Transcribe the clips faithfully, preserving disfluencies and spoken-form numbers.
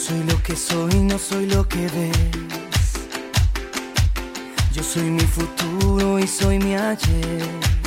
soy lo que soy, no soy lo que ves. Yo soy mi futuro y soy mi ayer.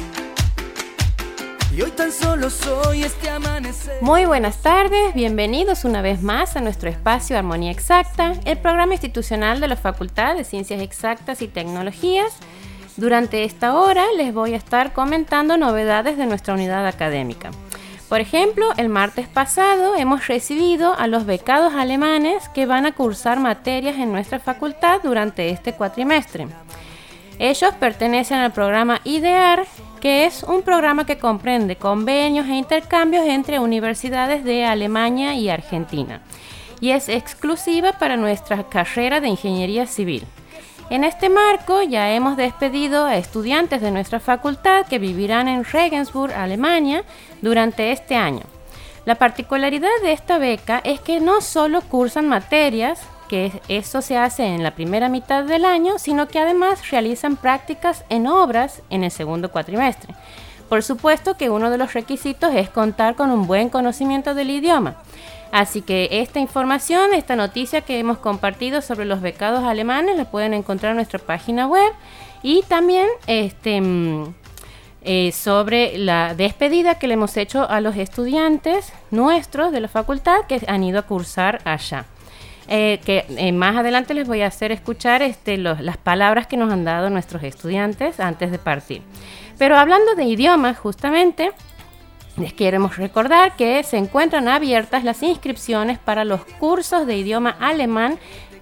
Y hoy tan solo soy este amanecer. Muy buenas tardes, bienvenidos una vez más a nuestro espacio Armonía Exacta, el programa institucional de la Facultad de Ciencias Exactas y Tecnologías. Durante esta hora les voy a estar comentando novedades de nuestra unidad académica. Por ejemplo, el martes pasado hemos recibido a los becados alemanes que van a cursar materias en nuestra facultad durante este cuatrimestre. Ellos pertenecen al programa IDEAR, que es un programa que comprende convenios e intercambios entre universidades de Alemania y Argentina, y es exclusiva para nuestra carrera de Ingeniería Civil. En este marco ya hemos despedido a estudiantes de nuestra facultad que vivirán en Regensburg, Alemania, durante este año. La particularidad de esta beca es que no solo cursan materias, que eso se hace en la primera mitad del año, sino que además realizan prácticas en obras en el segundo cuatrimestre. Por supuesto que uno de los requisitos es contar con un buen conocimiento del idioma. Así que esta información, esta noticia que hemos compartido sobre los becados alemanes la pueden encontrar en nuestra página web, y también este, eh, sobre la despedida que le hemos hecho a los estudiantes nuestros de la facultad que han ido a cursar allá. Eh, que eh, más adelante les voy a hacer escuchar este, los, las palabras que nos han dado nuestros estudiantes antes de partir. Pero hablando de idiomas, justamente, les queremos recordar que se encuentran abiertas las inscripciones para los cursos de idioma alemán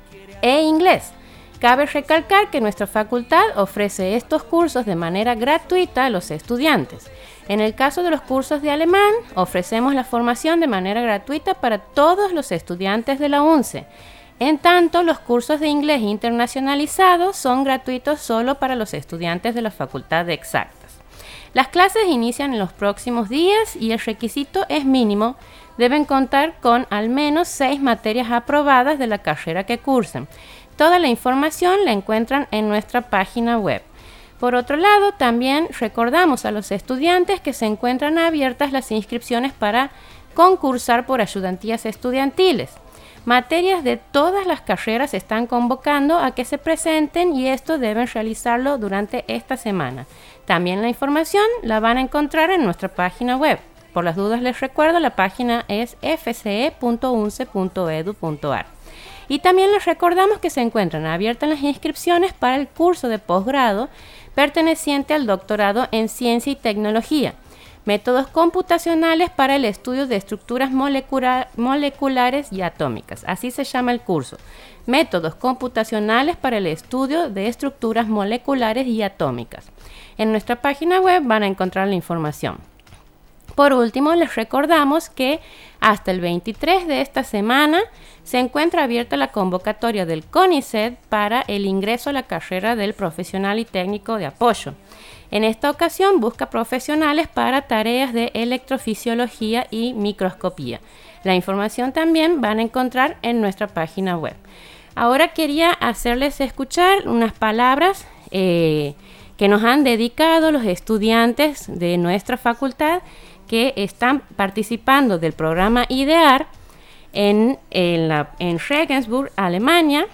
e inglés. Cabe recalcar que nuestra facultad ofrece estos cursos de manera gratuita a los estudiantes. En el caso de los cursos de alemán, ofrecemos la formación de manera gratuita para todos los estudiantes de la UNCE. En tanto, los cursos de inglés internacionalizados son gratuitos solo para los estudiantes de la Facultad de Exactas. Las clases inician en los próximos días y el requisito es mínimo. Deben contar con al menos seis materias aprobadas de la carrera que cursen. Toda la información la encuentran en nuestra página web. Por otro lado, también recordamos a los estudiantes que se encuentran abiertas las inscripciones para concursar por ayudantías estudiantiles. Materias de todas las carreras están convocando a que se presenten, y esto deben realizarlo durante esta semana. También la información la van a encontrar en nuestra página web. Por las dudas les recuerdo, la página es f c e punto u n c e punto e d u punto a r. Y también les recordamos que se encuentran abiertas las inscripciones para el curso de posgrado perteneciente al doctorado en Ciencia y Tecnología, métodos computacionales para el estudio de estructuras molecula- moleculares y atómicas. Así se llama el curso, métodos computacionales para el estudio de estructuras moleculares y atómicas. En nuestra página web van a encontrar la información. Por último, les recordamos que hasta el veintitrés de esta semana se encuentra abierta la convocatoria del CONICET para el ingreso a la carrera del profesional y técnico de apoyo. En esta ocasión busca profesionales para tareas de electrofisiología y microscopía. La información también van a encontrar en nuestra página web. Ahora quería hacerles escuchar unas palabras eh, que nos han dedicado los estudiantes de nuestra facultad que están participando del programa IDEAR en, en, la, en Regensburg, Alemania.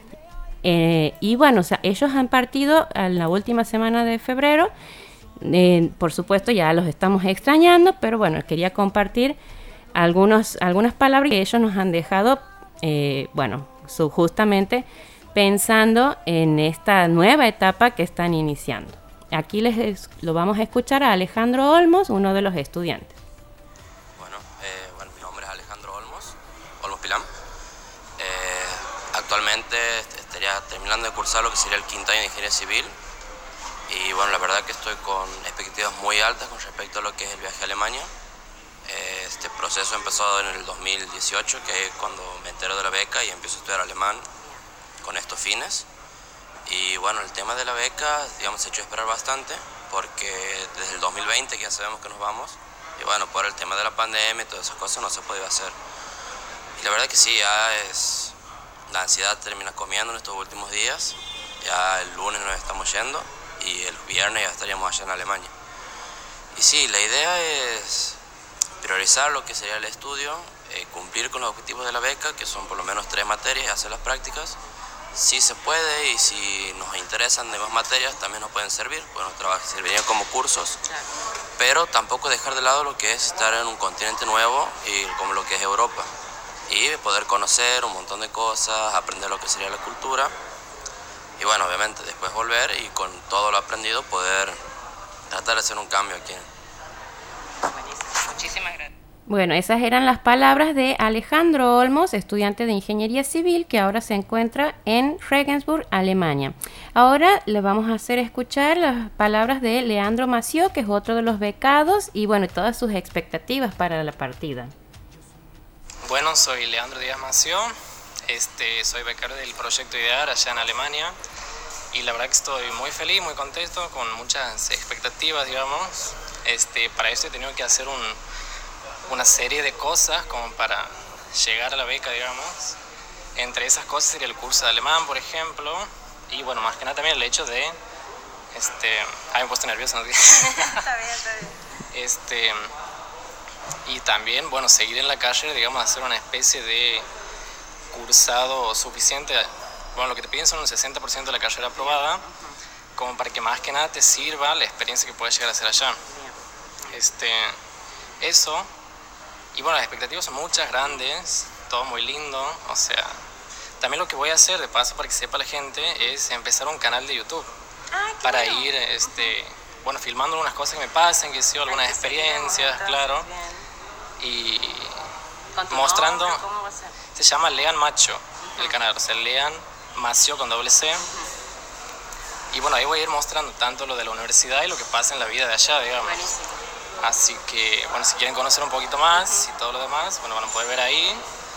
Eh, y bueno, o sea, ellos han partido en la última semana de febrero. Eh, por supuesto, ya los estamos extrañando, pero bueno, quería compartir algunos, algunas palabras que ellos nos han dejado, eh, bueno, su, justamente pensando en esta nueva etapa que están iniciando. Aquí les lo vamos a escuchar a Alejandro Olmos, uno de los estudiantes. Bueno, eh, bueno mi nombre es Alejandro Olmos, Olmos Pilán. Eh, actualmente estaría terminando de cursar lo que sería el quinto año de Ingeniería Civil. Y bueno, la verdad que estoy con expectativas muy altas con respecto a lo que es el viaje a Alemania. Eh, este proceso empezó en el dos mil dieciocho, que es cuando me entero de la beca y empiezo a estudiar alemán con estos fines. Y bueno, el tema de la beca, digamos, se ha hecho esperar bastante, porque desde el dos mil veinte que ya sabemos que nos vamos, y bueno, por el tema de la pandemia y todas esas cosas no se ha podido hacer. Y la verdad que sí, ya es, la ansiedad termina comiendo en estos últimos días. Ya el lunes nos estamos yendo y el viernes ya estaríamos allá en Alemania. Y sí, la idea es priorizar lo que sería el estudio, eh, cumplir con los objetivos de la beca, que son por lo menos tres materias, y hacer las prácticas. Si se puede y si nos interesan demás materias también nos pueden servir, pues nos trabajan, servirían como cursos, claro. Pero tampoco dejar de lado lo que es estar en un continente nuevo y como lo que es Europa y poder conocer un montón de cosas, aprender lo que sería la cultura y bueno, obviamente después volver y con todo lo aprendido poder tratar de hacer un cambio aquí. Buenísimo, muchísimas gracias. Bueno, esas eran las palabras de Alejandro Olmos, estudiante de Ingeniería Civil, que ahora se encuentra en Regensburg, Alemania. Ahora le vamos a hacer escuchar las palabras de Leandro Mació, que es otro de los becados, y bueno, todas sus expectativas para la partida. Bueno, soy Leandro Díaz Mació, este, soy becario del proyecto IDEAR allá en Alemania, y la verdad que estoy muy feliz, muy contento, con muchas expectativas, digamos. Este, para esto he tenido que hacer un... una serie de cosas como para llegar a la beca, digamos. Entre esas cosas sería el curso de alemán, por ejemplo, y bueno, más que nada también el hecho de, este, ay, me he puesto nervioso, ¿no? Está bien, está bien. Este, y también, bueno, seguir en la carrera, digamos, hacer una especie de cursado suficiente, bueno, lo que te piden son un sesenta por ciento de la carrera aprobada, como para que más que nada te sirva la experiencia que puedes llegar a hacer allá. Este, eso. Y bueno, las expectativas son muchas, grandes, todo muy lindo, o sea, también lo que voy a hacer, de paso, para que sepa la gente, es empezar un canal de YouTube, ah, para bueno. ir, este, bueno, filmando algunas cosas que me pasen, que sé yo, algunas experiencias, bien, claro, y mostrando, nombre, ¿cómo va a ser? Se llama Lean Macho, uh-huh. el canal, o sea, Lean Macio con doble C, uh-huh. y bueno, ahí voy a ir mostrando tanto lo de la universidad y lo que pasa en la vida de allá, digamos. Buenísimo. Así que, bueno, si quieren conocer un poquito más y todo lo demás, bueno, van a poder ver ahí.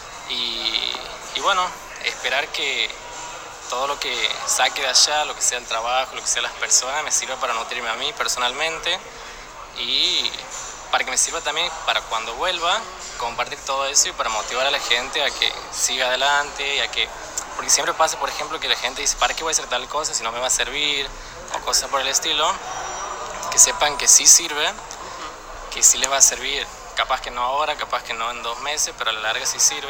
Y, y bueno, esperar que todo lo que saque de allá, lo que sea el trabajo, lo que sea las personas, me sirva para nutrirme a mí personalmente y para que me sirva también para cuando vuelva, compartir todo eso y para motivar a la gente a que siga adelante y a que... Porque siempre pasa, por ejemplo, que la gente dice, ¿para qué voy a hacer tal cosa si no me va a servir? O cosas por el estilo. Que sepan que sí sirve, que sí les va a servir, capaz que no ahora, capaz que no en dos meses, pero a la larga sí sirve.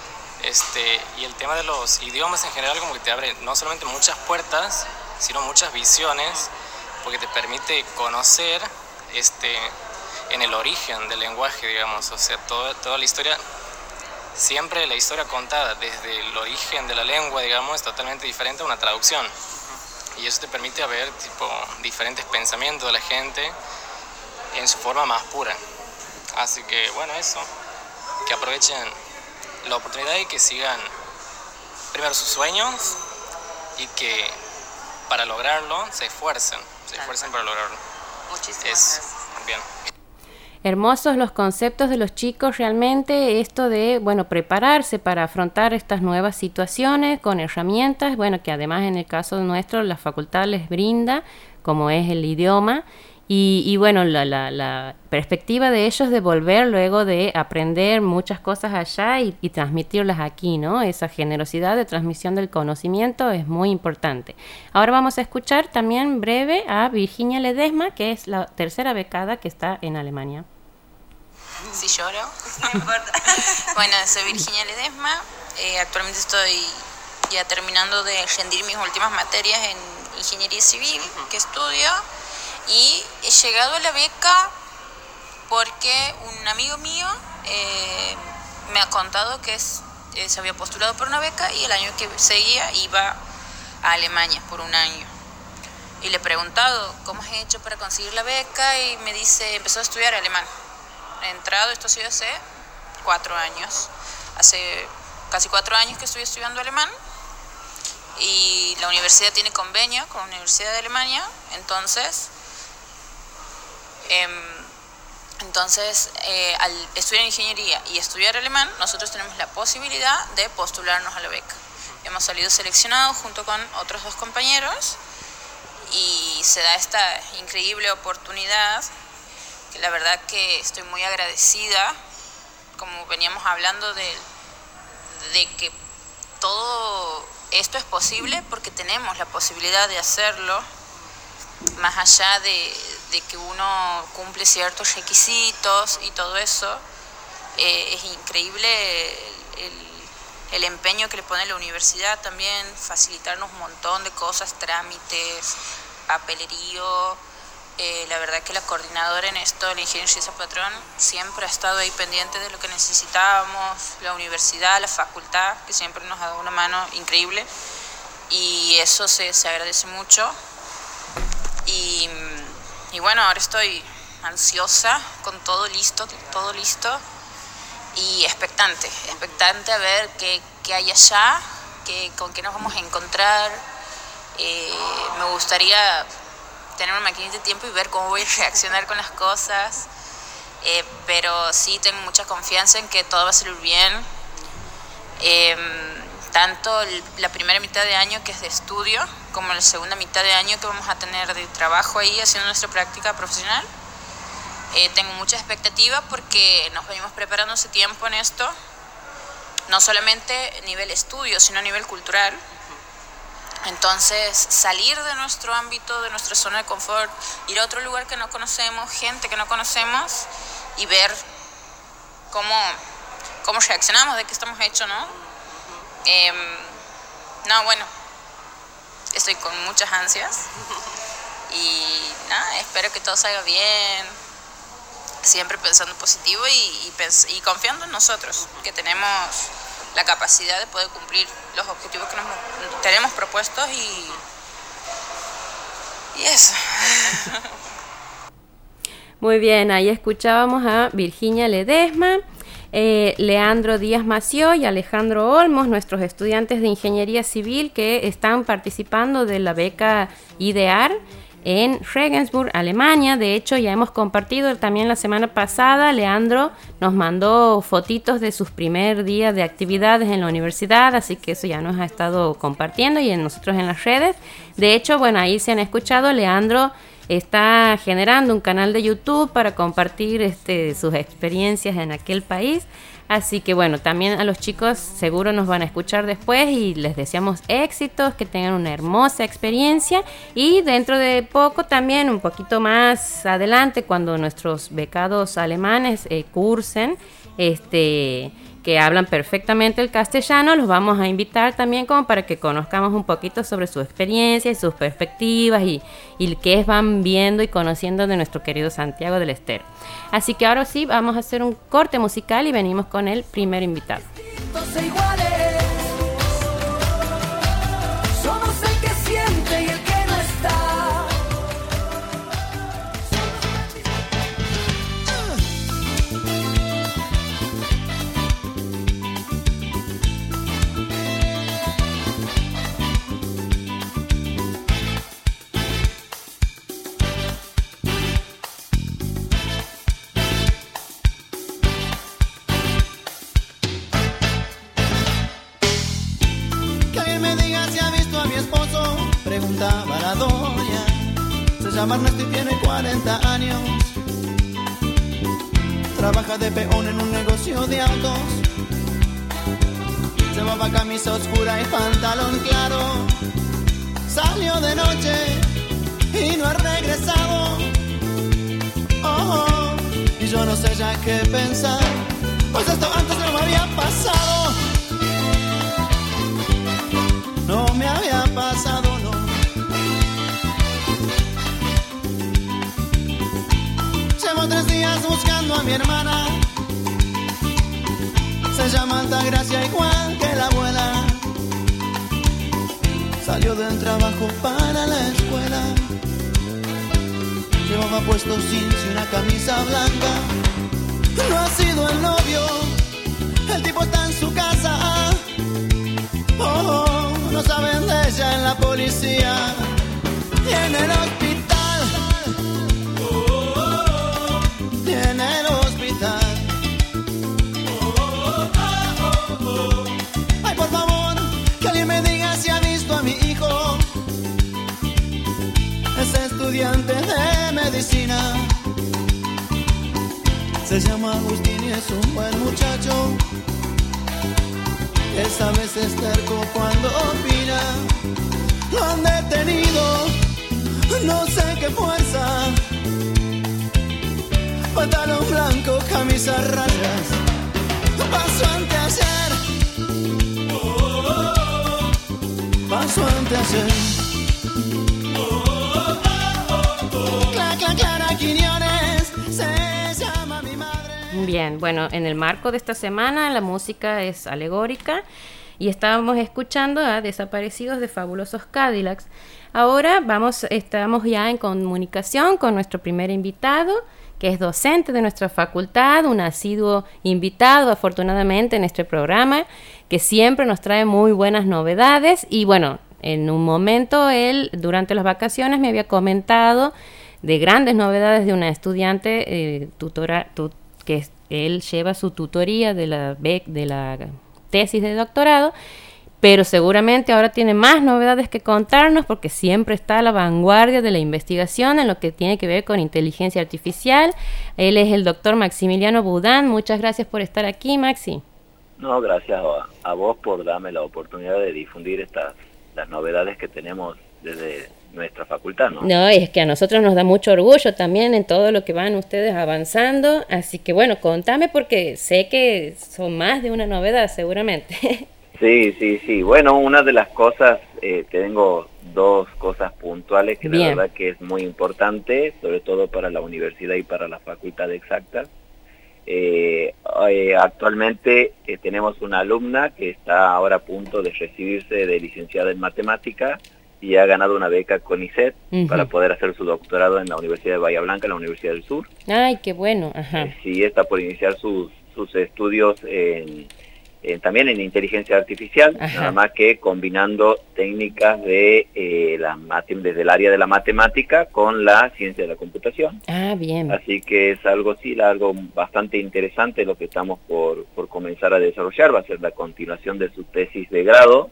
Este, y el tema de los idiomas en general como que te abre no solamente muchas puertas, sino muchas visiones, porque te permite conocer este, en el origen del lenguaje, digamos, o sea, todo, toda la historia, siempre la historia contada desde el origen de la lengua, digamos, es totalmente diferente a una traducción. Y eso te permite ver tipo, diferentes pensamientos de la gente en su forma más pura. Así que bueno, eso, que aprovechen la oportunidad y que sigan primero sus sueños y que para lograrlo se esfuercen, se esfuercen para lograrlo. Muchísimas es, gracias. Bien. Hermosos los conceptos de los chicos, realmente esto de, bueno, prepararse para afrontar estas nuevas situaciones con herramientas, bueno, que además en el caso nuestro la facultad les brinda, como es el idioma. Y, y bueno, la, la, la perspectiva de ellos de volver luego de aprender muchas cosas allá y, y transmitirlas aquí, ¿no? Esa generosidad de transmisión del conocimiento es muy importante. Ahora vamos a escuchar también breve a Virginia Ledesma, que es la tercera becada que está en Alemania. Si lloro, no importa. Bueno, soy Virginia Ledesma, eh, actualmente estoy ya terminando de rendir mis últimas materias en Ingeniería Civil, que estudio. Y he llegado a la beca porque un amigo mío eh, me ha contado que es, eh, se había postulado por una beca y el año que seguía iba a Alemania por un año. Y le he preguntado cómo has hecho para conseguir la beca y me dice, empezó a estudiar alemán. He entrado, esto ha sido hace cuatro años. Hace casi cuatro años que estoy estudiando alemán y la universidad tiene convenio con la Universidad de Alemania, entonces... Entonces, eh, al estudiar ingeniería y estudiar alemán, nosotros tenemos la posibilidad de postularnos a la beca. Hemos salido seleccionados junto con otros dos compañeros y se da esta increíble oportunidad, que la verdad que estoy muy agradecida, como veníamos hablando de, de que todo esto es posible porque tenemos la posibilidad de hacerlo. más allá de, de que uno cumple ciertos requisitos y todo eso, eh, es increíble el, el, el empeño que le pone la universidad también, facilitarnos un montón de cosas, trámites, papelerío. Eh, la verdad que la coordinadora en esto, la ingeniera Gisa Patrón, siempre ha estado ahí pendiente de lo que necesitábamos, la universidad, la facultad, que siempre nos ha dado una mano increíble, y eso se, se agradece mucho. Y, y bueno, ahora estoy ansiosa, con todo listo, todo listo, y expectante, expectante a ver qué, qué hay allá, qué, con qué nos vamos a encontrar. Eh, me gustaría tener una maquinita de tiempo y ver cómo voy a reaccionar con las cosas, eh, pero sí tengo mucha confianza en que todo va a salir bien. Eh, tanto el, la primera mitad de año, que es de estudio, como la segunda mitad de año que vamos a tener de trabajo ahí haciendo nuestra práctica profesional. Eh, tengo mucha expectativa porque nos venimos preparando hace tiempo en esto, no solamente a nivel estudio, sino a nivel cultural. Entonces, salir de nuestro ámbito, de nuestra zona de confort, ir a otro lugar que no conocemos, gente que no conocemos, y ver cómo, cómo reaccionamos, de qué estamos hechos, ¿no? Eh, no, bueno, estoy con muchas ansias y nada, espero que todo salga bien, siempre pensando positivo y, y, pens- y confiando en nosotros, que tenemos la capacidad de poder cumplir los objetivos que nos tenemos propuestos y, y eso. Muy bien, ahí escuchábamos a Virginia Ledesma, eh, Leandro Díaz Mació y Alejandro Olmos, nuestros estudiantes de Ingeniería Civil que están participando de la beca IDEAR en Regensburg, Alemania. De hecho, ya hemos compartido también la semana pasada, Leandro nos mandó fotitos de sus primer días de actividades en la universidad, así que eso ya nos ha estado compartiendo y en nosotros en las redes. De hecho, bueno, ahí se han escuchado, Leandro está generando un canal de YouTube para compartir este, sus experiencias en aquel país. Así que bueno, también a los chicos seguro nos van a escuchar después y les deseamos éxitos, que tengan una hermosa experiencia, y dentro de poco también, un poquito más adelante, cuando nuestros becados alemanes eh, cursen, este, que hablan perfectamente el castellano, los vamos a invitar también como para que conozcamos un poquito sobre su experiencia y sus perspectivas y, y qué van viendo y conociendo de nuestro querido Santiago del Estero. Así que ahora sí, vamos a hacer un corte musical y venimos con el primer invitado. Somos el que siente y el que no está. Preguntaba la doña, se llama Ernesto y tiene cuarenta años. Trabaja de peón en un negocio de autos. Llevaba camisa oscura y pantalón claro. Salió de noche y no ha regresado. Oh, oh, y yo no sé ya qué pensar, pues esto antes no me había pasado. No me había pasado, no. Llevo tres días buscando a mi hermana. Se llama Altagracia igual que la abuela. Salió del trabajo para la escuela. Llevaba puesto jeans y una camisa blanca. No ha sido el novio, el tipo está en su casa. Oh, oh, no saben de ella en la policía y en el hospital. Oh, oh, oh, y en el hospital. Oh, oh, oh, oh, oh. Ay, por favor, que alguien me diga si ha visto a mi hijo. Es estudiante de medicina. Se llama Agustín y es un buen muchacho. Esa vez es terco cuando opina. Lo han detenido, no sé camisa rayas pasó anteayer, pasó anteayer. Cla, cla, Clara Quiñones se llama mi madre. Bien, bueno, en el marco de esta semana la música es alegórica y estábamos escuchando a Desaparecidos de Fabulosos Cadillacs. Ahora vamos, estamos ya en comunicación con nuestro primer invitado, que es docente de nuestra facultad, un asiduo invitado afortunadamente en este programa, que siempre nos trae muy buenas novedades. Y bueno, en un momento él durante las vacaciones me había comentado de grandes novedades de una estudiante eh, tutora, tu, que él lleva su tutoría de la, de la tesis de doctorado, pero seguramente ahora tiene más novedades que contarnos porque siempre está a la vanguardia de la investigación en lo que tiene que ver con inteligencia artificial. Él es el doctor Maximiliano Budán. Muchas gracias por estar aquí, Maxi. No, gracias a, a vos por darme la oportunidad de difundir estas las novedades que tenemos desde nuestra facultad, ¿no? No, es que a nosotros nos da mucho orgullo también en todo lo que van ustedes avanzando, así que bueno, contame porque sé que son más de una novedad seguramente. Sí, sí, sí. Bueno, una de las cosas, eh, tengo dos cosas puntuales que Bien. La verdad que es muy importante, sobre todo para la universidad y para la facultad de Exactas. Eh, eh, actualmente eh, tenemos una alumna que está ahora a punto de recibirse de licenciada en matemática y ha ganado una beca CONICET uh-huh. para poder hacer su doctorado en la Universidad de Bahía Blanca, en la Universidad del Sur. Ay, qué bueno. Ajá. Eh, sí, está por iniciar sus, sus estudios en... Eh, también en inteligencia artificial, Ajá. nada más que combinando técnicas de eh, la desde el área de la matemática con la ciencia de la computación. Ah, bien. Así que es algo sí, algo bastante interesante lo que estamos por, por comenzar a desarrollar. Va a ser la continuación de su tesis de grado,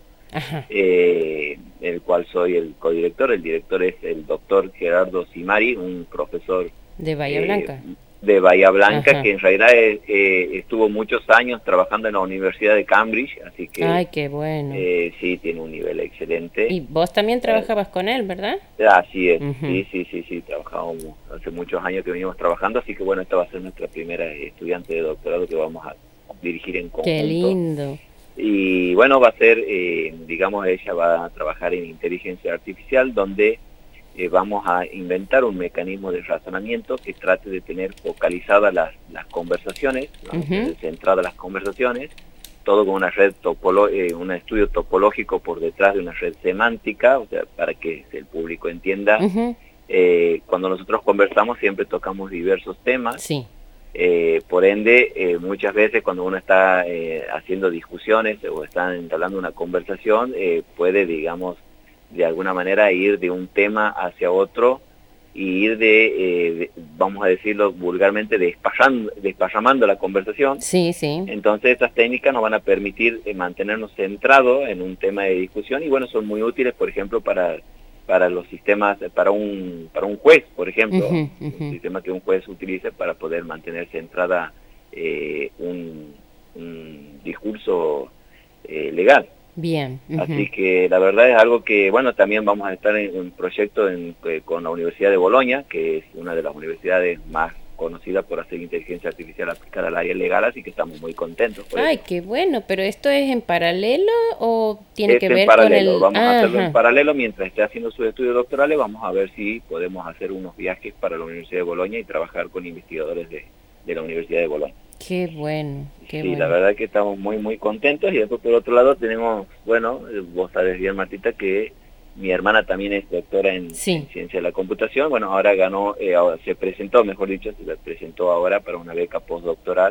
eh, el cual soy el codirector. El director es el doctor Gerardo Simari, un profesor de Bahía Blanca. Eh, de Bahía Blanca, Ajá. que en realidad eh, eh, estuvo muchos años trabajando en la Universidad de Cambridge, así que... Ay, qué bueno. Eh, sí, tiene un nivel excelente. Y vos también trabajabas eh, con él, ¿verdad? Así es, uh-huh. sí, sí, sí, sí, trabajamos hace muchos años que venimos trabajando, así que bueno, esta va a ser nuestra primera estudiante de doctorado que vamos a dirigir en conjunto. Qué lindo. Y bueno, va a ser, eh, digamos, ella va a trabajar en inteligencia artificial, donde... Eh, vamos a inventar un mecanismo de razonamiento que trate de tener focalizadas las, las conversaciones, uh-huh. centradas las conversaciones, todo con una red topolo eh, un estudio topológico por detrás de una red semántica, o sea, para que el público entienda. Uh-huh. eh, cuando nosotros conversamos siempre tocamos diversos temas. Sí. Eh, por ende, eh, muchas veces cuando uno está eh, haciendo discusiones o está entablando una conversación, eh, puede, digamos, de alguna manera ir de un tema hacia otro y ir de, eh, de vamos a decirlo vulgarmente, desparramando, desparramando la conversación. Sí, sí. Entonces estas técnicas nos van a permitir eh, mantenernos centrados en un tema de discusión y bueno, son muy útiles, por ejemplo, para para los sistemas, para un para un juez, por ejemplo, uh-huh, uh-huh. un sistema que un juez utilice para poder mantener centrada eh, un, un discurso eh, legal. Bien. Uh-huh. Así que la verdad es algo que, bueno, también vamos a estar en un proyecto en, eh, con la Universidad de Bolonia, que es una de las universidades más conocidas por hacer inteligencia artificial aplicada al área legal, así que estamos muy contentos por Ay, eso. Qué bueno, pero ¿esto es en paralelo o tiene es que en ver paralelo, con el...? Vamos Ajá. a hacerlo en paralelo mientras esté haciendo sus estudios doctorales, vamos a ver si podemos hacer unos viajes para la Universidad de Bolonia y trabajar con investigadores de, de la Universidad de Bolonia. Qué bueno, qué sí, bueno. la verdad es que estamos muy, muy contentos. Y después, por otro lado, tenemos, bueno, vos sabés bien, Martita, que mi hermana también es doctora en, sí. en ciencia de la computación. Bueno, ahora ganó, eh, ahora se presentó, mejor dicho, se presentó ahora para una beca postdoctoral.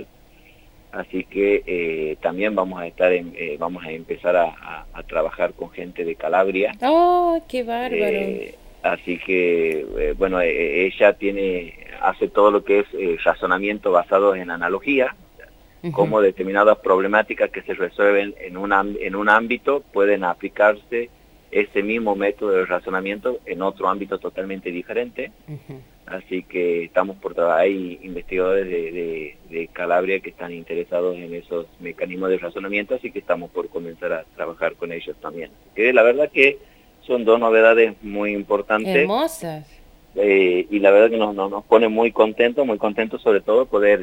Así que eh, también vamos a estar, en, eh, vamos a empezar a, a, a trabajar con gente de Calabria. ¡Oh, qué bárbaro! Eh, así que, eh, bueno, eh, ella tiene, hace todo lo que es eh, razonamiento basado en analogía, uh-huh. cómo determinadas problemáticas que se resuelven en, una, en un ámbito pueden aplicarse ese mismo método de razonamiento en otro ámbito totalmente diferente. Uh-huh. Así que estamos por trabajar, hay investigadores de, de, de Calabria que están interesados en esos mecanismos de razonamiento, así que estamos por comenzar a trabajar con ellos también. Que la verdad que son dos novedades muy importantes. Hermosas. Eh, y la verdad que nos, nos, nos pone muy contentos, muy contentos sobre todo poder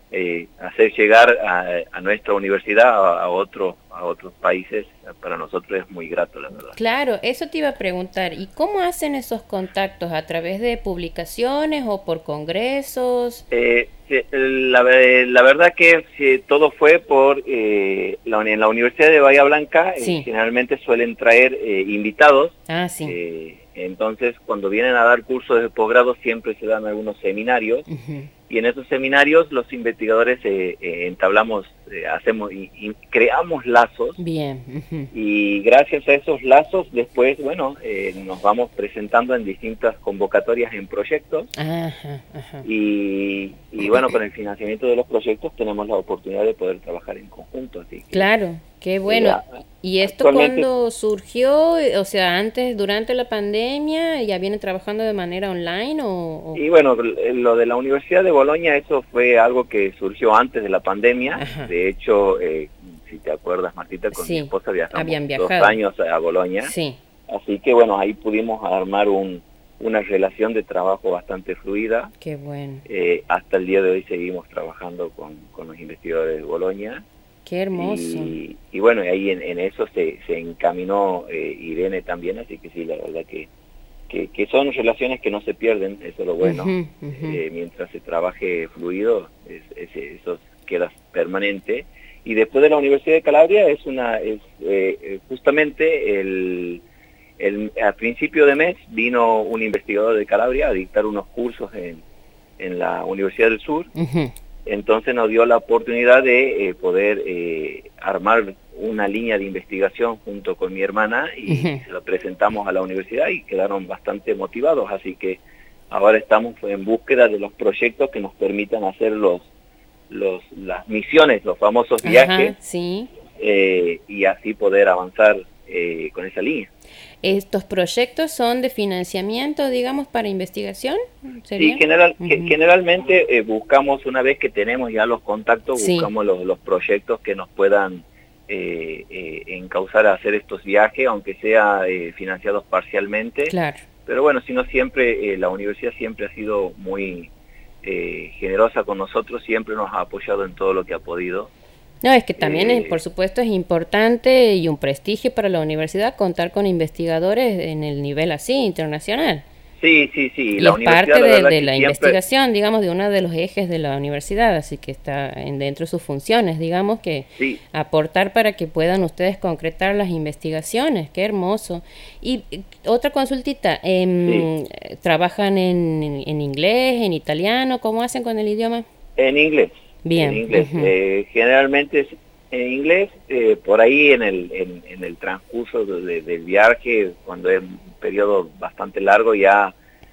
eh, hacer llegar a, a nuestra universidad a, a, otro, a otros países, para nosotros es muy grato, la verdad. Claro, eso te iba a preguntar. ¿Y cómo hacen esos contactos? ¿A través de publicaciones o por congresos? Eh, la, la verdad que sí, todo fue por eh, la, en la Universidad de Bahía Blanca. Sí. eh, generalmente suelen traer eh, invitados. Ah, sí. Eh, entonces, cuando vienen a dar cursos de posgrado siempre se dan algunos seminarios. Uh-huh. Y en esos seminarios los investigadores eh, eh, entablamos, eh, hacemos y, y creamos lazos. Bien. Uh-huh. Y gracias a esos lazos después, bueno, eh, nos vamos presentando en distintas convocatorias en proyectos. Ajá, ajá. Y, y bueno, con el financiamiento de los proyectos tenemos la oportunidad de poder trabajar en conjunto. Así que, claro, qué bueno. Ya, ¿Y esto cuándo surgió? O sea, antes, durante la pandemia, ¿ya vienen trabajando de manera online o...? o... Y bueno, lo de la Universidad de Bolonia, eso fue algo que surgió antes de la pandemia. Ajá. De hecho, eh, si te acuerdas, Martita, con sí, mi esposa viajamos habían dos años a Bolonia. Sí. Así que bueno, ahí pudimos armar un, una relación de trabajo bastante fluida. Qué bueno. Eh, hasta el día de hoy seguimos trabajando con, con los investigadores de Bolonia. Qué hermoso. Y, y bueno, ahí en, en eso se, se encaminó eh, Irene también, así que sí, la verdad que, que, que son relaciones que no se pierden, eso es lo bueno. Uh-huh, uh-huh. Eh, mientras se trabaje fluido, es, es, eso queda permanente. Y después de la Universidad de Calabria es una es eh, justamente el, el a principio de mes vino un investigador de Calabria a dictar unos cursos en, en la Universidad del Sur. Uh-huh. Entonces nos dio la oportunidad de eh, poder eh, armar una línea de investigación junto con mi hermana y uh-huh. se lo presentamos a la universidad y quedaron bastante motivados, así que ahora estamos en búsqueda de los proyectos que nos permitan hacer los, los las misiones, los famosos viajes. Ajá, sí. eh, y así poder avanzar eh, con esa línea. ¿Estos proyectos son de financiamiento, digamos, para investigación? ¿Sería? Sí, general, uh-huh. que, generalmente eh, buscamos, una vez que tenemos ya los contactos, sí. buscamos los, los proyectos que nos puedan eh, eh, encauzar a hacer estos viajes, aunque sea eh, financiados parcialmente. Claro. Pero bueno, si no siempre, eh, la universidad siempre ha sido muy eh, generosa con nosotros, siempre nos ha apoyado en todo lo que ha podido. No, es que también, eh, es, por supuesto, es importante y un prestigio para la universidad contar con investigadores en el nivel así, internacional. Sí, sí, sí. Y la es parte de, de la siempre... investigación, digamos, de uno de los ejes de la universidad, así que está en, dentro de sus funciones, digamos, que sí. aportar para que puedan ustedes concretar las investigaciones. Qué hermoso. Y otra consultita, eh, sí. ¿trabajan en, en inglés, en italiano? ¿Cómo hacen con el idioma? En inglés. Bien. En inglés. Uh-huh. eh, generalmente es en inglés, eh, por ahí en el, en, en el transcurso de, de, del viaje, cuando es un periodo bastante largo, ya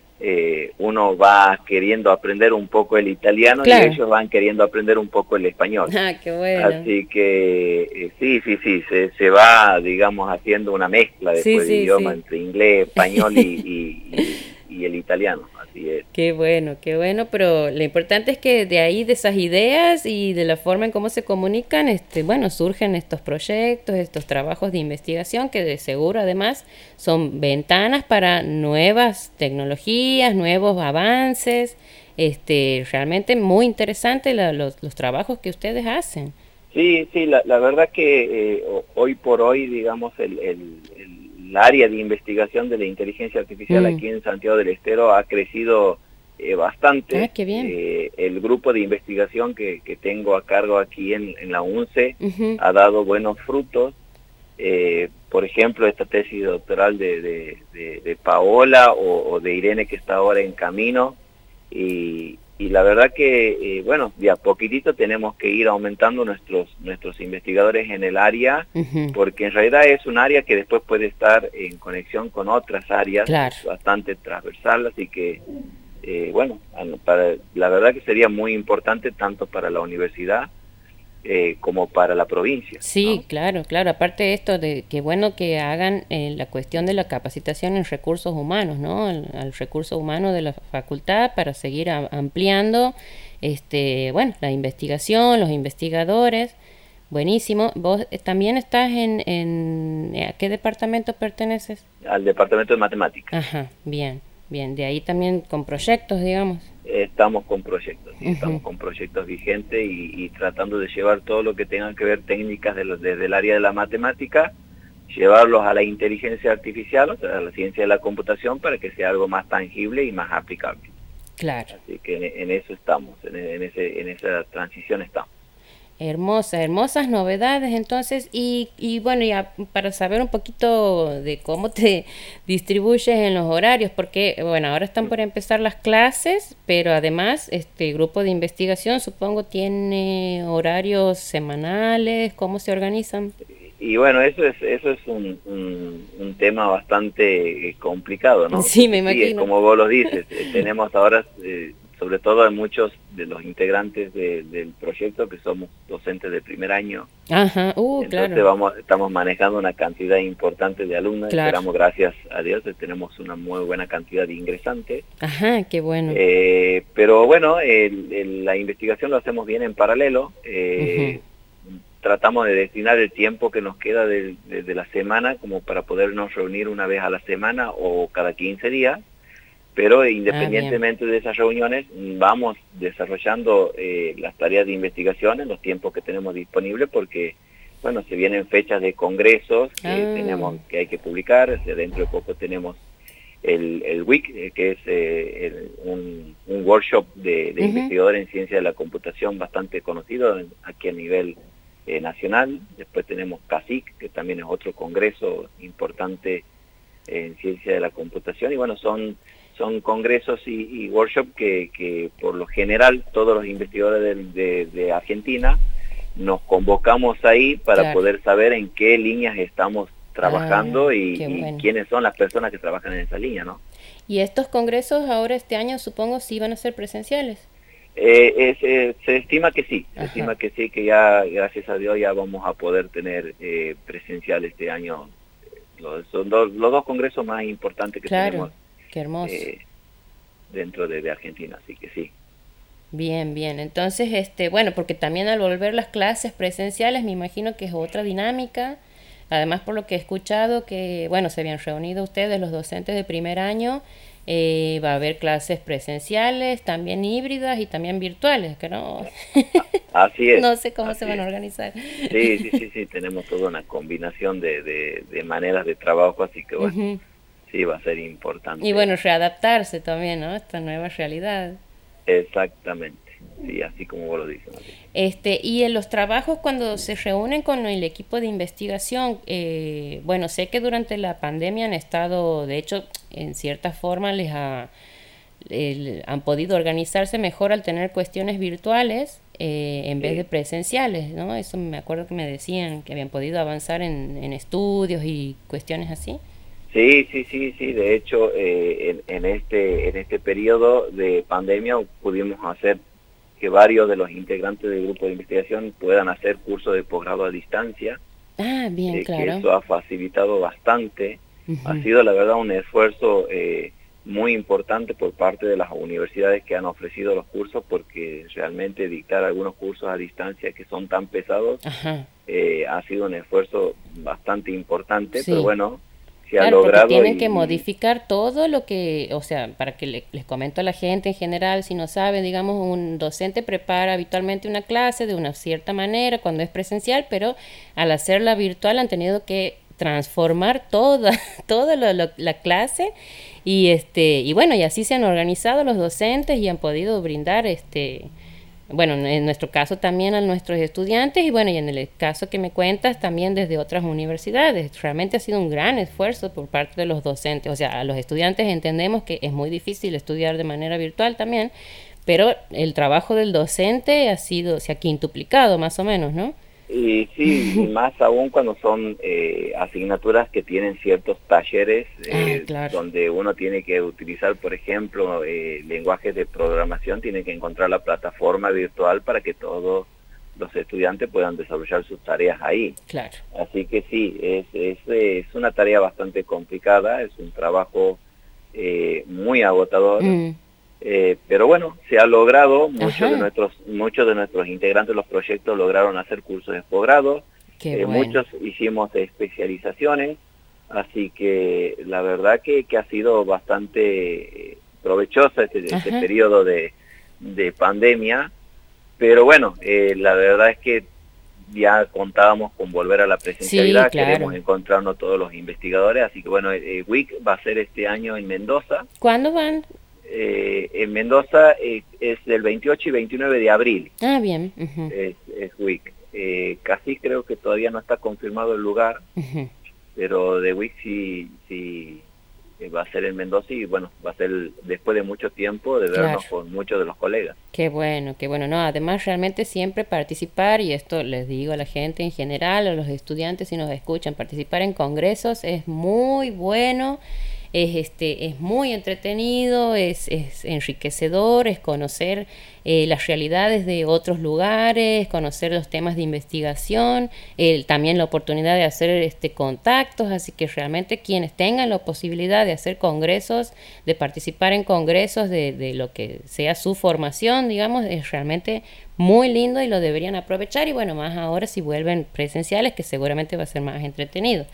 eh, uno va queriendo aprender un poco el italiano, claro. y ellos van queriendo aprender un poco el español. Ah, qué bueno. Así que eh, sí, sí, sí, se, se va, digamos, haciendo una mezcla después sí, de sí, idioma sí. entre inglés, español y, y, y, y el italiano. Así es. Qué bueno, qué bueno, pero lo importante es que de ahí, de esas ideas y de la forma en cómo se comunican, este, bueno, surgen estos proyectos, estos trabajos de investigación que de seguro además son ventanas para nuevas tecnologías, nuevos avances, este, realmente muy interesante la, los, los trabajos que ustedes hacen. Sí, sí, la, la verdad que eh, hoy por hoy, digamos, el, el, el el área de investigación de la inteligencia artificial mm. aquí en Santiago del Estero ha crecido eh, bastante. Ah, qué bien. Eh, el grupo de investigación que, que tengo a cargo aquí en, en la UNCE uh-huh. ha dado buenos frutos. Eh, por ejemplo, esta tesis doctoral de, de, de, de Paola o, o de Irene, que está ahora en camino. Y, y la verdad que, eh, bueno, de a poquitito tenemos que ir aumentando nuestros nuestros investigadores en el área, uh-huh. porque en realidad es un área que después puede estar en conexión con otras áreas, claro. bastante transversal, así que, eh, bueno, para, la verdad que sería muy importante tanto para la universidad eh, como para la provincia. Sí, ¿no? claro, claro. Aparte de esto, de que bueno que hagan eh, la cuestión de la capacitación en recursos humanos, ¿no? Al, al recurso humano de la facultad para seguir a, ampliando, este, bueno, la investigación, los investigadores. Buenísimo. ¿Vos eh, también estás en, en... ¿A qué departamento perteneces? Al departamento de matemáticas. Ajá, bien. bien, de ahí también con proyectos, digamos. Estamos con proyectos, ¿sí? Uh-huh. Estamos con proyectos vigentes y, y tratando de llevar todo lo que tenga que ver técnicas de los, desde el área de la matemática, llevarlos a la inteligencia artificial, o sea, a la ciencia de la computación, para que sea algo más tangible y más aplicable. Claro. Así que en, en eso estamos, en, en, ese, en esa transición estamos. Hermosas, hermosas novedades entonces, y, y bueno, ya para saber un poquito de cómo te distribuyes en los horarios, porque bueno, ahora están por empezar las clases, pero además este grupo de investigación supongo tiene horarios semanales, ¿cómo se organizan? Y bueno, eso es eso es un, un, un tema bastante complicado, ¿no? Sí, me imagino. Sí, como vos lo dices, tenemos ahora... Eh, sobre todo a muchos de los integrantes de, del proyecto que somos docentes de primer año. Ajá, uh, Entonces claro. vamos, estamos manejando una cantidad importante de alumnos, claro. Esperamos, gracias a Dios, tenemos una muy buena cantidad de ingresantes. Ajá, qué bueno. Eh, pero bueno, el, el, la investigación lo hacemos bien en paralelo. Eh, uh-huh. Tratamos de destinar el tiempo que nos queda de, de, de la semana como para podernos reunir una vez a la semana o cada quince días. Pero independientemente ah, de esas reuniones, vamos desarrollando eh, las tareas de investigación en los tiempos que tenemos disponibles, porque, bueno, se vienen fechas de congresos que ah. tenemos que hay que publicar. O sea, dentro de poco tenemos el, el W I C, que es eh, el, un, un workshop de, de uh-huh. investigadores en ciencia de la computación bastante conocido aquí a nivel eh, nacional. Después tenemos CASIC, que también es otro congreso importante en ciencia de la computación. Y bueno, son... son congresos y, y workshops que, que por lo general todos los investigadores de, de, de Argentina nos convocamos ahí para claro. poder saber en qué líneas estamos trabajando ah, y, bueno. y quiénes son las personas que trabajan en esa línea, ¿no? ¿Y estos congresos ahora este año supongo sí van a ser presenciales? Eh, es, eh, se estima que sí, se Ajá. estima que sí, que ya gracias a Dios ya vamos a poder tener eh, presencial este año. Los, son dos, los dos congresos más importantes que claro. tenemos. Qué hermoso. Eh, dentro de, de Argentina, así que sí. Bien, bien. Entonces, este, bueno, porque también al volver las clases presenciales, me imagino que es otra dinámica. Además, por lo que he escuchado, que, bueno, se habían reunido ustedes, los docentes de primer año, eh, va a haber clases presenciales, también híbridas y también virtuales, que no... Así es. No sé cómo se van a organizar. Sí, sí, sí, sí, tenemos toda una combinación de, de, de maneras de trabajo, así que bueno... Uh-huh. Sí, va a ser importante. Y bueno, readaptarse también, ¿no? Esta nueva realidad. Exactamente, sí, así como vos lo dices. Este, y en los trabajos cuando se reúnen con el equipo de investigación, eh, bueno, sé que durante la pandemia han estado, de hecho, en cierta forma les ha, el, han podido organizarse mejor al tener cuestiones virtuales eh, en vez sí. de presenciales, ¿no? Eso me acuerdo que me decían, que habían podido avanzar en, en estudios y cuestiones así. Sí, sí, sí, sí. De hecho, eh, en, en este en este periodo de pandemia pudimos hacer que varios de los integrantes del grupo de investigación puedan hacer cursos de posgrado a distancia. Ah, bien, eh, claro. Que eso ha facilitado bastante. Uh-huh. Ha sido, la verdad, un esfuerzo eh, muy importante por parte de las universidades que han ofrecido los cursos, porque realmente dictar algunos cursos a distancia que son tan pesados eh, ha sido un esfuerzo bastante importante, sí. Pero bueno... Se claro, ha logrado porque tienen y, que modificar todo lo que, o sea, para que le, les comento a la gente en general, si no sabe, digamos, un docente prepara habitualmente una clase de una cierta manera cuando es presencial, pero al hacerla virtual han tenido que transformar toda, toda lo, lo, la clase y este y bueno, y así se han organizado los docentes y han podido brindar este bueno, en nuestro caso también a nuestros estudiantes y bueno, y en el caso que me cuentas también desde otras universidades. Realmente ha sido un gran esfuerzo por parte de los docentes. O sea, a los estudiantes entendemos que es muy difícil estudiar de manera virtual también, pero el trabajo del docente ha sido, se ha quintuplicado más o menos, ¿no? Y sí, y más aún cuando son eh, asignaturas que tienen ciertos talleres eh, ah, claro. donde uno tiene que utilizar, por ejemplo, eh, lenguajes de programación, tiene que encontrar la plataforma virtual para que todos los estudiantes puedan desarrollar sus tareas ahí. Claro. Así que sí, es, es, es una tarea bastante complicada, es un trabajo eh, muy agotador. Mm. Eh, pero bueno, se ha logrado, muchos de nuestros muchos de nuestros integrantes de los proyectos lograron hacer cursos de posgrado, eh, bueno. Muchos hicimos especializaciones, Así que la verdad que, que ha sido bastante provechosa este, este periodo de, de pandemia, pero bueno, eh, la verdad es que ya contábamos con volver a la presencialidad, sí, claro. Queremos encontrarnos todos los investigadores, así que bueno, eh, W I C va a ser este año en Mendoza. ¿Cuándo van? Eh, en Mendoza eh, es del veintiocho y veintinueve de abril. Ah, bien. Uh-huh. Es, es W I C. Eh, casi creo que todavía no está confirmado el lugar, uh-huh. Pero de W I C sí, sí eh, va a ser en Mendoza y bueno, va a ser después de mucho tiempo de vernos, claro, con muchos de los colegas. Qué bueno, qué bueno. No, además realmente siempre participar, y esto les digo a la gente en general, a los estudiantes si nos escuchan, participar en congresos es muy bueno. Es, este, es muy entretenido, es, es enriquecedor, es conocer eh, las realidades de otros lugares, conocer los temas de investigación, eh, también la oportunidad de hacer este, contactos, así que realmente quienes tengan la posibilidad de hacer congresos, de participar en congresos de, de lo que sea su formación, digamos, es realmente muy lindo y lo deberían aprovechar, y bueno, más ahora si vuelven presenciales, que seguramente va a ser más entretenido.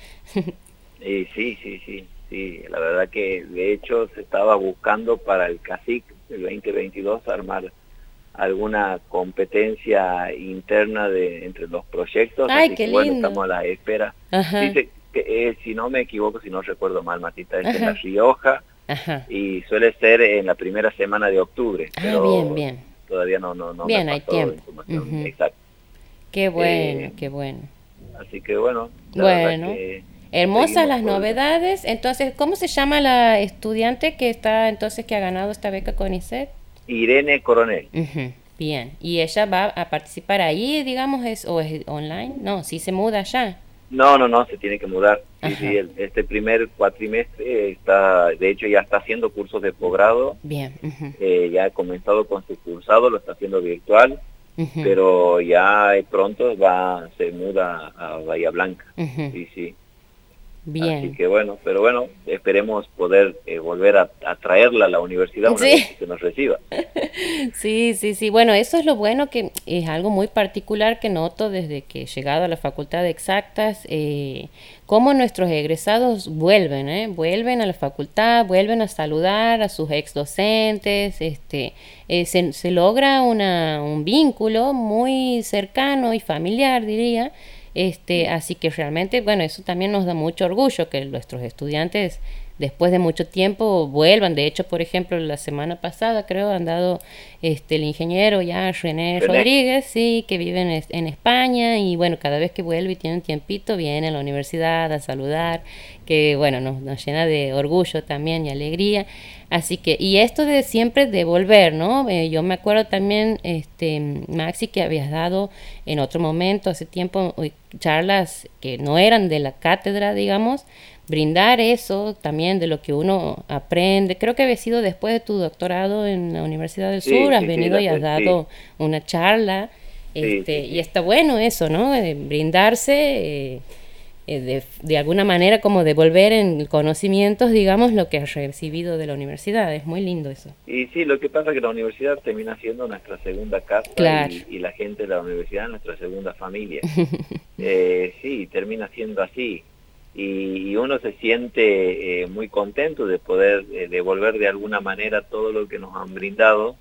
eh, sí, sí, sí. Sí, la verdad que de hecho se estaba buscando para el CACIC el veinte veintidós armar alguna competencia interna de entre los proyectos. Ay, así qué que, bueno, lindo. estamos a la espera. Ajá. Dice que eh, si no me equivoco, si no recuerdo mal, Matita, es en La Rioja. Ajá. Y suele ser en la primera semana de octubre. Ah, pero bien, bien. Todavía no, no, no bien, me hay pasó tiempo. información Uh-huh. exacta. Qué bueno, Eh, qué bueno. Así que bueno. La bueno. verdad que hermosas las por... novedades. Entonces, ¿cómo se llama la estudiante que está entonces que ha ganado esta beca CONICET? Irene Coronel. Uh-huh. Bien. ¿Y ella va a participar ahí, digamos, es o es online? No, sí se muda allá. No, no, no, se tiene que mudar. Sí, sí, el, este primer cuatrimestre está, de hecho ya está haciendo cursos de posgrado. Bien. Uh-huh. Eh, ya ha comenzado con su cursado, lo está haciendo virtual. Uh-huh. Pero ya pronto va, se muda a Bahía Blanca. Uh-huh. Sí, sí. Bien. Así que bueno, pero bueno, esperemos poder eh, volver a, a traerla a la universidad una sí. vez que nos reciba. Sí, sí, sí. Bueno, eso es lo bueno, que es algo muy particular que noto desde que he llegado a la Facultad de Exactas, eh, cómo nuestros egresados vuelven, ¿eh? Vuelven a la facultad, vuelven a saludar a sus ex docentes, este, eh, se, se logra una, un vínculo muy cercano y familiar, diría. Este, así que realmente, bueno, eso también nos da mucho orgullo que nuestros estudiantes después de mucho tiempo vuelvan. De hecho, por ejemplo, la semana pasada creo han dado este, el ingeniero ya René, René Rodríguez, sí, que vive en, en España, y bueno, cada vez que vuelve y tiene un tiempito viene a la universidad a saludar, que bueno, nos, nos llena de orgullo también y alegría. Así que, y esto de siempre de volver, ¿no? Eh, yo me acuerdo también, este, Maxi, que habías dado en otro momento, hace tiempo, charlas que no eran de la cátedra, digamos, brindar eso también de lo que uno aprende. Creo que había sido después de tu doctorado en la Universidad del sí, Sur, has sí, venido sí, y has sí. dado una charla, este, sí, sí, sí. Y está bueno eso, ¿no? Eh, brindarse... Eh, De, de alguna manera como devolver en conocimientos, digamos, lo que has recibido de la universidad. Es muy lindo eso. Y sí, lo que pasa es que la universidad termina siendo nuestra segunda casa, claro. y, y la gente de la universidad nuestra segunda familia. eh, sí, termina siendo así. Y, y uno se siente eh, muy contento de poder eh, devolver de alguna manera todo lo que nos han brindado,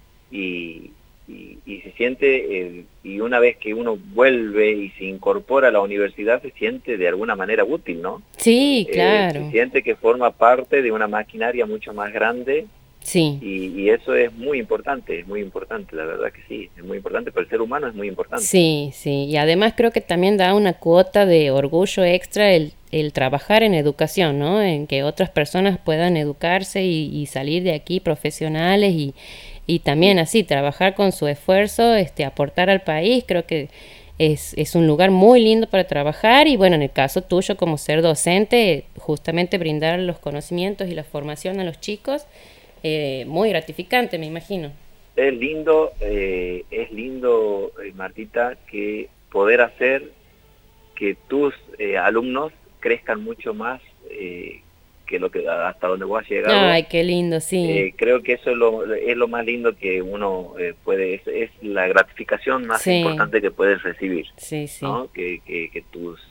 y, y, y se siente, eh, y una vez que uno vuelve y se incorpora a la universidad, se siente de alguna manera útil, ¿no? Sí, claro. Eh, se siente que forma parte de una maquinaria mucho más grande. Sí. Y, y eso es muy importante, es muy importante, la verdad que sí, es muy importante, para el ser humano es muy importante. Sí, sí, y además creo que también da una cuota de orgullo extra el, el trabajar en educación, ¿no? En que otras personas puedan educarse y, y salir de aquí profesionales y, y también así, trabajar con su esfuerzo, este, aportar al país. Creo que es, es un lugar muy lindo para trabajar, y bueno, en el caso tuyo como ser docente, justamente brindar los conocimientos y la formación a los chicos. Eh, muy gratificante, me imagino. Es lindo, eh, es lindo, eh, Martita, que poder hacer que tus eh, alumnos crezcan mucho más eh, que lo que hasta donde vos has llegado. Ay, qué lindo, sí. Eh, creo que eso es lo, es lo más lindo que uno eh, puede, es, es la gratificación más sí. importante que puedes recibir. Sí, sí. ¿No? Que, que, que tus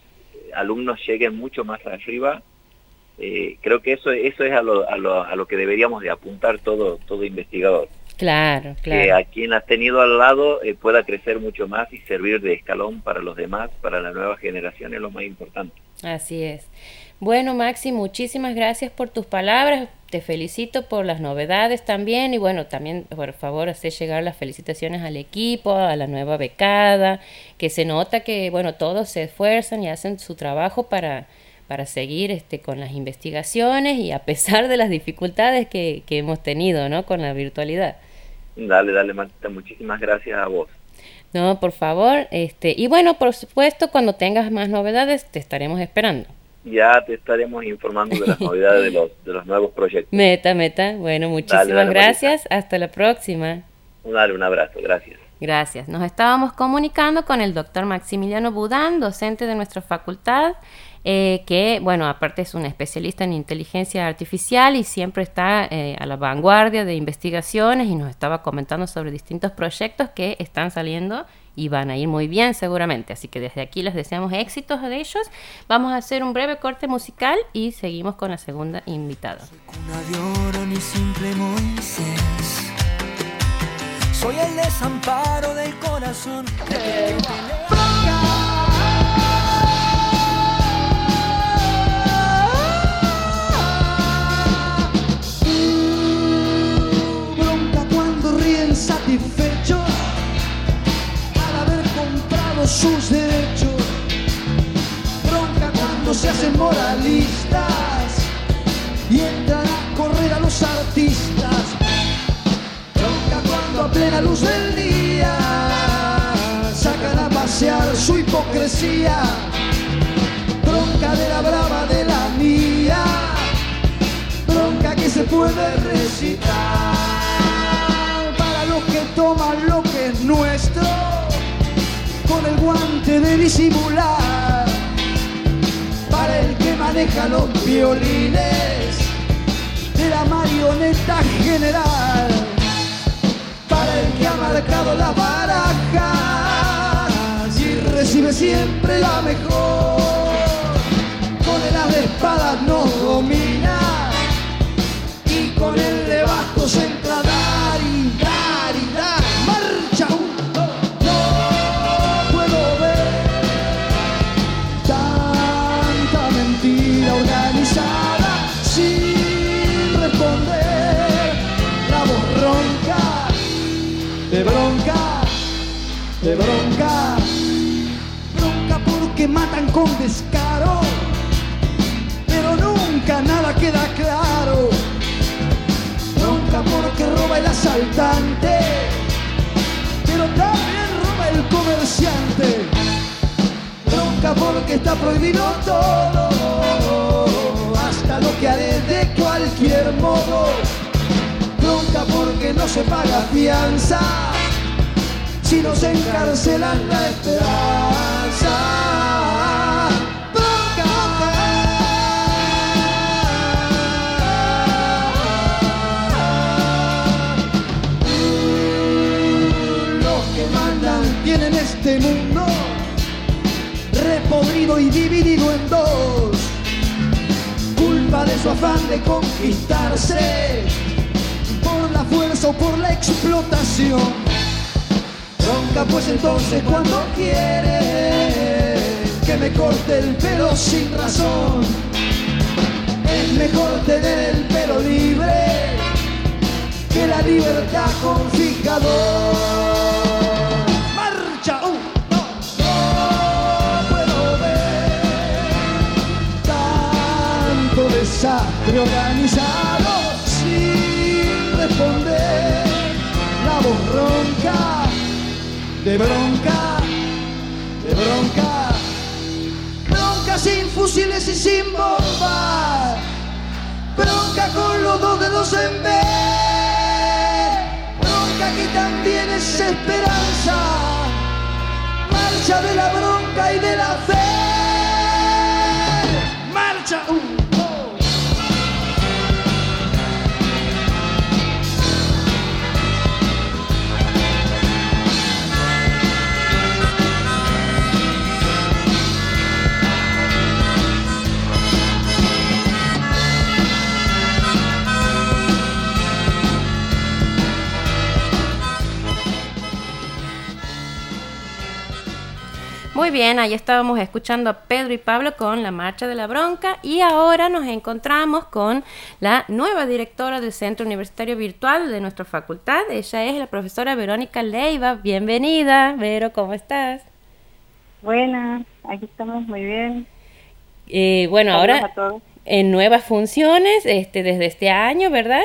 alumnos lleguen mucho más arriba. Eh, creo que eso eso es a lo, a lo, a lo que deberíamos de apuntar todo todo investigador. Claro, claro. Que a quien has tenido al lado eh, pueda crecer mucho más y servir de escalón para los demás, para la nueva generación, es lo más importante. Así es. Bueno, Maxi, muchísimas gracias por tus palabras, te felicito por las novedades también, y bueno, también por favor hacer llegar las felicitaciones al equipo, a la nueva becada, que se nota que bueno, todos se esfuerzan y hacen su trabajo para, para seguir este, con las investigaciones, y a pesar de las dificultades que, que hemos tenido, ¿no?, con la virtualidad. Dale, dale, Marta, muchísimas gracias a vos. No, por favor, este, y bueno, por supuesto, cuando tengas más novedades, te estaremos esperando. Ya te estaremos informando de las novedades de los, de los nuevos proyectos. Meta, meta. Bueno, muchísimas dale, dale, gracias. Marita. Hasta la próxima. Dale, un abrazo. Gracias. Gracias. Nos estábamos comunicando con el doctor Maximiliano Budán, docente de nuestra facultad, eh, que, bueno, aparte es un especialista en inteligencia artificial y siempre está eh, a la vanguardia de investigaciones, y nos estaba comentando sobre distintos proyectos que están saliendo y van a ir muy bien seguramente. Así que desde aquí les deseamos éxitos a ellos. Vamos a hacer un breve corte musical y seguimos con la segunda invitada. Soy cuna de oro, ni simple Moisés. Soy el desamparo del corazón. Eh, bronca cuando ríen satisfechos sus derechos, bronca cuando se hacen moralistas y entran a correr a los artistas, bronca cuando a plena luz del día sacan a pasear su hipocresía, bronca de la brava de la mía, bronca que se puede recitar para los que toman lo que es nuestro con el guante de disimular, para el que maneja los violines de la marioneta general, para el que ha marcado las barajas y recibe siempre la mejor, con el as de espadas nos domina y con el de bastos entra a dar y dar y dar, marcha un organizada sin responder, la voz ronca de bronca, de bronca, bronca porque matan con descaro, pero nunca nada queda claro, bronca porque roba el asaltante, pero también roba el comerciante, bronca porque está prohibido todo, hasta lo que haré de cualquier modo, bronca porque no se paga fianza, si nos encarcelan la esperanza, bronca, los que mandan tienen este mundo repodrido y dividido en dos, culpa de su afán de conquistarse por la fuerza o por la explotación, bronca pues entonces cuando quiere que me corte el pelo sin razón, es mejor tener el pelo libre que la libertad con fijador, marcha un uh. desastre organizado sin responder, la voz ronca de bronca, de bronca, bronca sin fusiles y sin bombas, bronca con los dos dedos en B, bronca que también es esperanza, marcha de la bronca y de la fe, marcha un Muy bien, ahí estábamos escuchando a Pedro y Pablo con La Marcha de la Bronca y ahora nos encontramos con la nueva directora del Centro Universitario Virtual de nuestra facultad. Ella es la profesora Verónica Leiva. Bienvenida, Vero, ¿cómo estás? Buenas, aquí estamos muy bien. Eh, bueno, Saludos ahora en nuevas funciones este, desde este año, ¿verdad?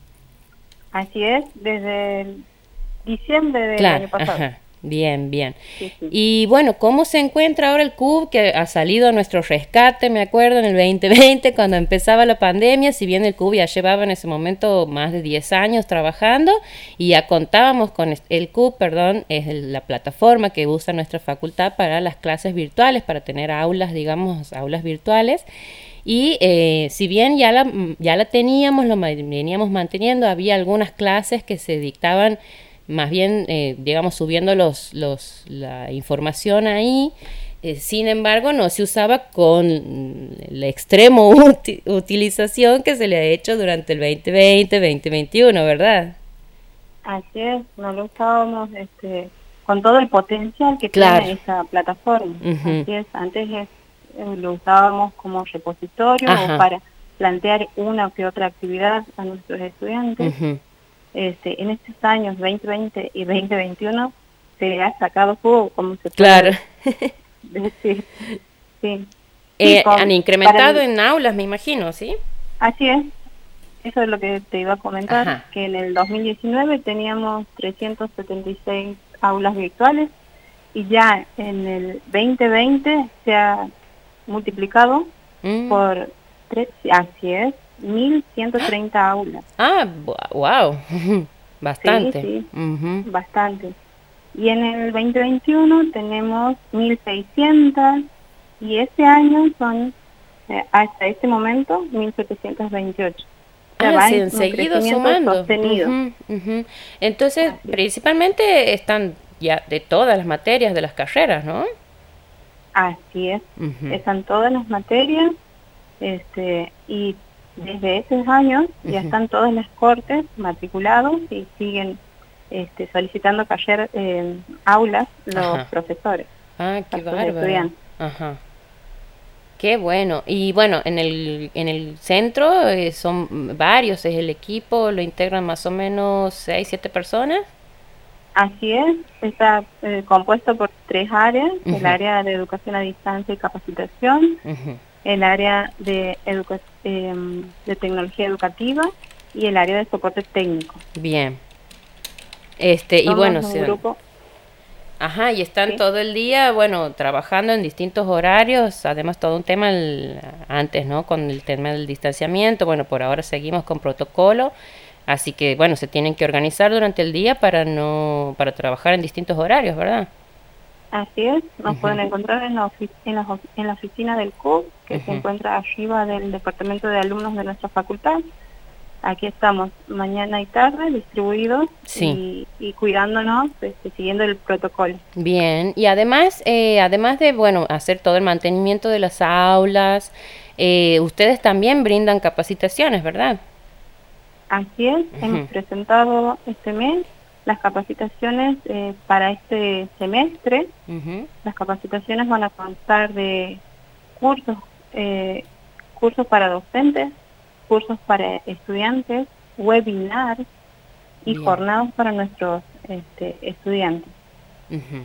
Así es, desde el diciembre del claro, año pasado. Ajá. Bien, bien. Sí, sí. Y bueno, ¿cómo se encuentra ahora el C U B que ha salido a nuestro rescate? Me acuerdo en el veinte veinte cuando empezaba la pandemia, si bien el C U B ya llevaba en ese momento más de diez años trabajando y ya contábamos con el C U B, perdón, es el, la plataforma que usa nuestra facultad para las clases virtuales, para tener aulas, digamos, aulas virtuales. Y eh, si bien ya la, ya la teníamos, lo veníamos manteniendo, había algunas clases que se dictaban más bien, eh, digamos, subiendo los, los, la información ahí, eh, sin embargo, no se usaba con la extremo uti- utilización que se le ha hecho durante el veinte veinte, veinte veintiuno, ¿verdad? Así es, no lo usábamos este, con todo el potencial que Claro. tiene esa plataforma. Uh-huh. Así es, antes es, eh, lo usábamos como repositorio Ajá. o para plantear una o que otra actividad a nuestros estudiantes. Uh-huh. Este, en estos años veinte veinte y veinte veintiuno se ha sacado jugo, como se puede Claro. decir. Sí. Eh, Sí, con- han incrementado para el- en aulas, me imagino, ¿sí? Así es. Eso es lo que te iba a comentar, Ajá. que en el dos mil diecinueve teníamos trescientas setenta y seis aulas virtuales y ya en el veinte veinte se ha multiplicado Mm. por tres, así es, mil ciento treinta aulas. Ah, wow, bastante. Sí, Ujú. Bastante. Y en el veinte veintiuno tenemos mil seiscientas y este año son, eh, hasta este momento, mil setecientas veintiocho. O sea, Ah, va sí, en han un seguido crecimiento sumando. sostenido. Ujú, ujú. Entonces, Así es. principalmente están ya de todas las materias de las carreras, ¿no? Así es. Ujú. Están todas las materias este y desde esos años ya Ujú. están todas las cortes matriculados y siguen este, solicitando cayer eh, aulas los Ajá. profesores. Ah, qué Los bárbaro. estudiantes. Ajá. Qué bueno. Y bueno, en el en el centro eh, son varios, es el equipo, lo integran más o menos seis, siete personas. Así es, está eh, compuesto por tres áreas, Ujú. el área de educación a distancia y capacitación, Ujú. el área de, educa eh, de tecnología educativa y el área de soporte técnico. Bien. Este, y Somos bueno, un se- grupo, ajá, y están Sí. todo el día, bueno, trabajando en distintos horarios, además todo un tema el- antes, ¿no? Con el tema del distanciamiento, bueno, por ahora seguimos con protocolo, así que bueno, se tienen que organizar durante el día para no, para trabajar en distintos horarios, ¿verdad? así es, nos Ujú. pueden encontrar en la, ofi- en, la, of- en la oficina del C U B, que se Ujú. encuentra arriba del departamento de alumnos de nuestra facultad. Aquí estamos mañana y tarde distribuidos Sí. y, y cuidándonos, este, siguiendo el protocolo. Bien, y además, eh, además de, bueno, hacer todo el mantenimiento de las aulas, eh, ustedes también brindan capacitaciones, ¿verdad? Así es, Ujú. hemos presentado este mes las capacitaciones eh, para este semestre. Ujú. Las capacitaciones van a constar de cursos, eh, cursos para docentes, cursos para estudiantes, webinars y Bien. jornadas para nuestros este, estudiantes. Ujú.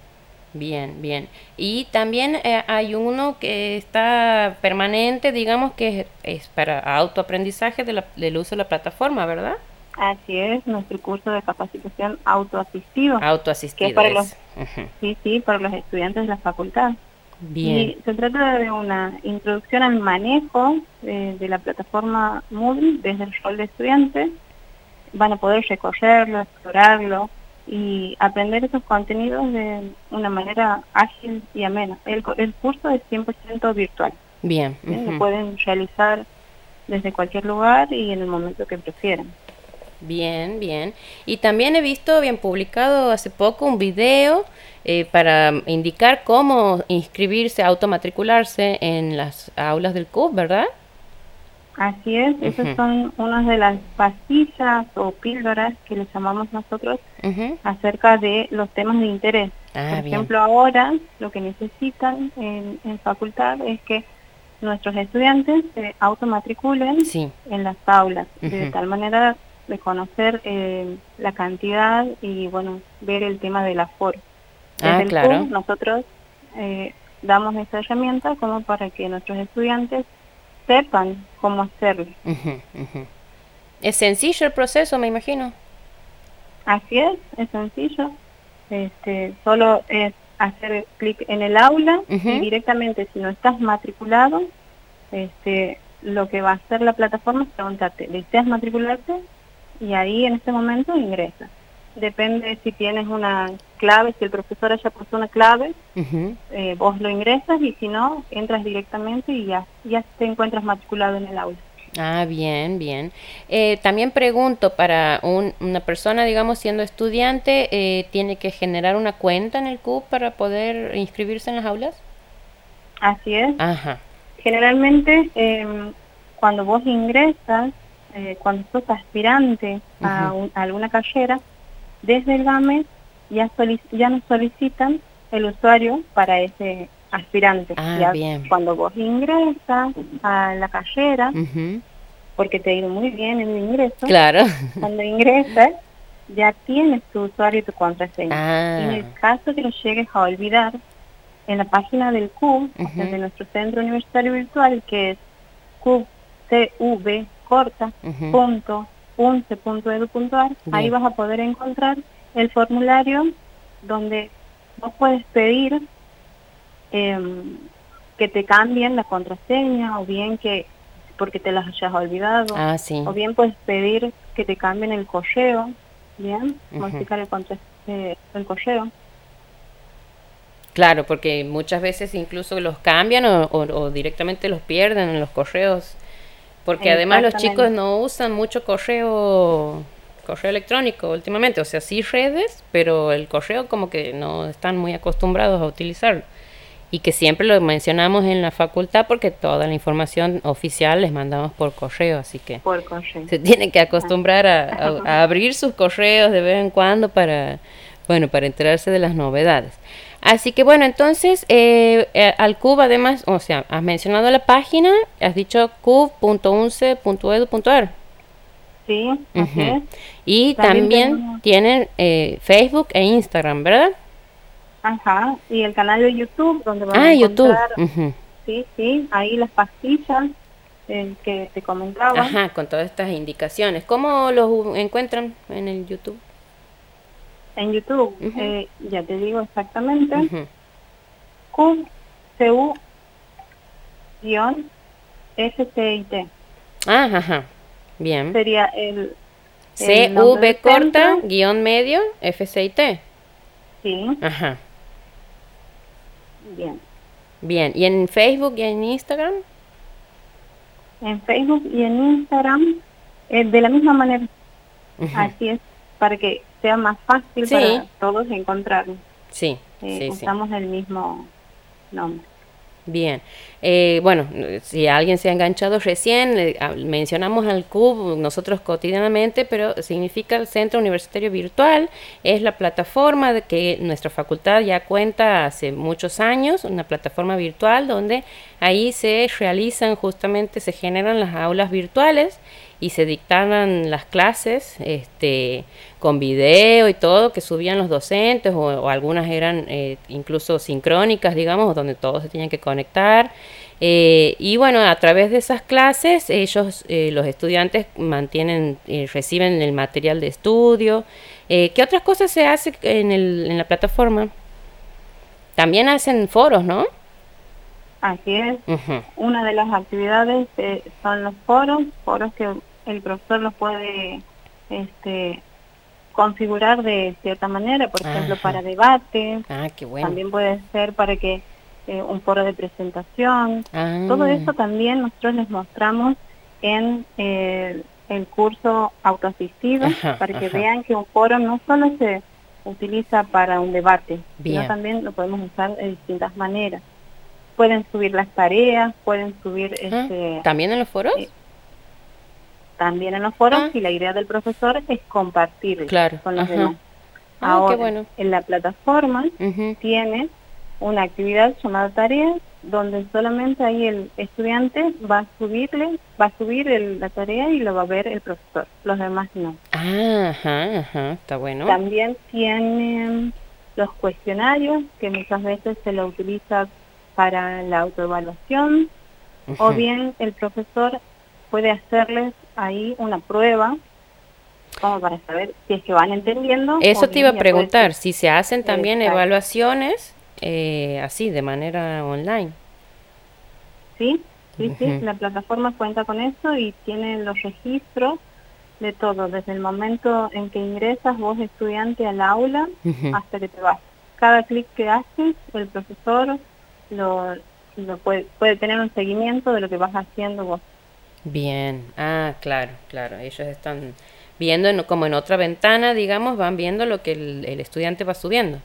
Bien, bien. Y también eh, hay uno que está permanente, digamos que es, es para autoaprendizaje de la- del uso de la plataforma, ¿verdad? Así es, nuestro curso de capacitación autoasistido, Autoasistido que es para es. los, Ujú. sí, sí, para los estudiantes de la facultad. Bien. Y se trata de una introducción al manejo eh, de la plataforma Moodle desde el rol de estudiante. Van a poder recorrerlo, explorarlo y aprender esos contenidos de una manera ágil y amena. El, co- el curso es cien por ciento virtual. Bien. ¿sí? Lo Ujú. pueden realizar desde cualquier lugar y en el momento que prefieran. Bien, bien. Y también he visto, bien publicado hace poco, un video eh, para indicar cómo inscribirse, automatricularse en las aulas del C U B, ¿verdad? Así es, Ujú. esas son unas de las pastillas o píldoras que le llamamos nosotros Ujú. acerca de los temas de interés. Ah, Por bien. ejemplo, ahora lo que necesitan en, en facultad es que nuestros estudiantes se automatriculen Sí. en las aulas, Ujú. de tal manera de conocer eh, la cantidad y, bueno, ver el tema del aforo. Desde Ah, el claro. C U B nosotros eh, damos esa herramienta como para que nuestros estudiantes sepan cómo hacerlo. Ujú, ujú. Es sencillo el proceso, me imagino. Así es, es sencillo. Este, solo es hacer clic en el aula Ujú. y directamente, si no estás matriculado, este, lo que va a hacer la plataforma es preguntarte, ¿deseas matricularte? Y ahí en este momento ingresas. Depende si tienes una clave, si el profesor haya puesto una clave, Ujú. eh, vos lo ingresas, y si no, entras directamente y ya, ya te encuentras matriculado en el aula. Ah, bien, bien. Eh, también pregunto, para un- una persona, digamos, siendo estudiante, eh, ¿tiene que generar una cuenta en el C U B para poder inscribirse en las aulas? Así es. Ajá. Generalmente, eh, cuando vos ingresas, eh, cuando sos aspirante a, Ujú. un- a alguna carrera, desde el GAMES ya, solic- ya nos solicitan el usuario para ese aspirante. Ah, Ya bien. cuando vos ingresas a la carrera, Ujú. porque te ha ido muy bien en el ingreso, Claro. cuando ingresas ya tienes tu usuario y tu contraseña. Ah. Y en el caso que lo llegues a olvidar, en la página del C U B, o sea, Ujú. de nuestro centro universitario virtual, que es cubcorta Ujú. punto unce punto edu punto ar, ahí Bien. vas a poder encontrar el formulario donde vos puedes pedir em, que te cambien la contraseña, o bien que porque te las hayas olvidado, Ah, sí. o bien puedes pedir que te cambien el correo, bien, Ujú. modificar el, contra- eh, el correo. Claro, porque muchas veces incluso los cambian o, o- o directamente los pierden en los correos. Porque además los chicos Exactamente. no usan mucho correo, correo electrónico últimamente. O sea, sí redes, pero el correo como que no están muy acostumbrados a utilizarlo. Y que siempre lo mencionamos en la facultad porque toda la información oficial les mandamos por correo. Así que Por correo. se tienen que acostumbrar a, a- a abrir sus correos de vez en cuando para, bueno, para enterarse de las novedades. Así que bueno, entonces eh, eh, al C U B además, o sea, has mencionado la página, has dicho cub punto unce punto edu punto ar. Sí, así Ujú. es. Y También también tenemos- tienen eh, Facebook e Instagram, ¿verdad? Ajá, y el canal de YouTube, donde van Ah, a YouTube. encontrar, Ujú. sí, sí, ahí las pastillas eh, que te comentaba. Ajá, con todas estas indicaciones. ¿Cómo los u- encuentran en el YouTube? En YouTube, Ujú. eh, ya te digo exactamente, Ujú. Q C U guión F C I T. Ah, ajá, bien. Sería el, C el nombre V del corta, centro. guión medio, F C I T. Sí, Ajá, bien. bien. ¿Y en Facebook y en Instagram? En Facebook y en Instagram, eh, de la misma manera. Ujú. Así es, para que sea más fácil Sí. para todos encontrarnos. Sí, Eh, sí, sí. usamos el mismo nombre. Bien. Eh, bueno, si alguien se ha enganchado recién, eh, ah, mencionamos al C U B nosotros cotidianamente, pero significa el Centro Universitario Virtual. Es la plataforma de que nuestra facultad ya cuenta hace muchos años, una plataforma virtual donde ahí se realizan justamente, se generan las aulas virtuales y se dictaban las clases este, con video y todo que subían los docentes, o, o algunas eran eh, incluso sincrónicas, digamos, donde todos se tenían que conectar. Eh, y bueno, a través de esas clases ellos, eh, los estudiantes mantienen, eh, reciben el material de estudio. Eh, ¿Qué otras cosas se hace en, el, en la plataforma? También hacen foros, ¿no? Así es. Ujú. Una de las actividades eh, son los foros, foros que el profesor los puede este, configurar de cierta manera, por ejemplo, Ajá. para debate, Ah, qué bueno. también puede ser para que eh, un foro de presentación. Ah. Todo eso también nosotros les mostramos en eh, el curso autoasistido, Ajá, para que ajá. vean que un foro no solo se utiliza para un debate, Bien. sino también lo podemos usar de distintas maneras. Pueden subir las tareas, pueden subir Ah, este, ¿también en los foros? eh, también en los foros, Ah. y la idea del profesor es compartir Claro, con los ajá. demás. Ah, Ahora, qué bueno. en la plataforma Uh-huh. tiene una actividad llamada tareas, donde solamente ahí el estudiante va a subirle, va a subir el- la tarea y lo va a ver el profesor, los demás no. Ah, ajá, ajá, está bueno. También tiene los cuestionarios, que muchas veces se lo utiliza para la autoevaluación, Uh-huh. o bien el profesor puede hacerles ahí una prueba, como para saber si es que van entendiendo. Eso o te bien iba a ya preguntar, puede ser- si se hacen también Exacto. evaluaciones eh, así, de manera online. Sí, sí, sí, Ujú. la plataforma cuenta con eso y tiene los registros de todo, desde el momento en que ingresas vos estudiante al aula Ujú. hasta que te vas. Cada clic que haces, el profesor lo, lo puede, puede tener un seguimiento de lo que vas haciendo vos. Bien, ah, claro, claro, ellos están viendo en- como en otra ventana, digamos, van viendo lo que el, el estudiante va subiendo.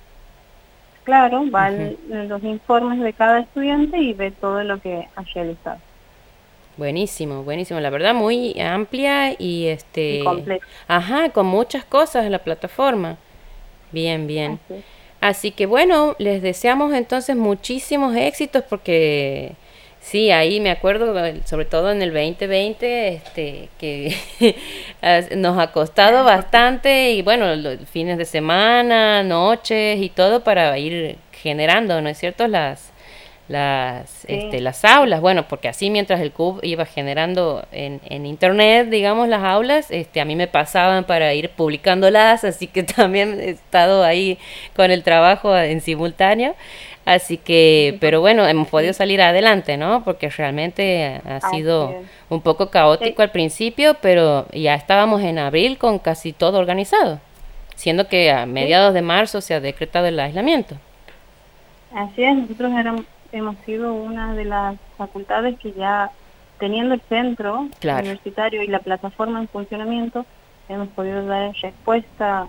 Claro, van los informes de cada estudiante y ve todo lo que ha realizado. Buenísimo, buenísimo, la verdad muy amplia y este, Y completa. ajá, con muchas cosas en la plataforma. Bien, bien. Así es. Así que bueno, les deseamos entonces muchísimos éxitos porque sí, ahí me acuerdo, eh, sobre todo en el veinte veinte, este, que as- nos ha costado bastante y bueno, los fines de semana, noches y todo para ir generando, ¿no es cierto? Las las Sí. este, las aulas, bueno, porque así mientras el C U B iba generando en, en internet, digamos, las aulas, este, a mí me pasaban para ir publicándolas, así que también he estado ahí con el trabajo en simultáneo, así que, pero bueno, hemos podido salir adelante, ¿no? Porque realmente ha Así sido es. un poco caótico al principio, pero ya estábamos en abril con casi todo organizado, siendo que a mediados de marzo se ha decretado el aislamiento. Así es, nosotros éramos, hemos sido una de las facultades que ya teniendo el centro Claro. universitario y la plataforma en funcionamiento, hemos podido dar respuesta,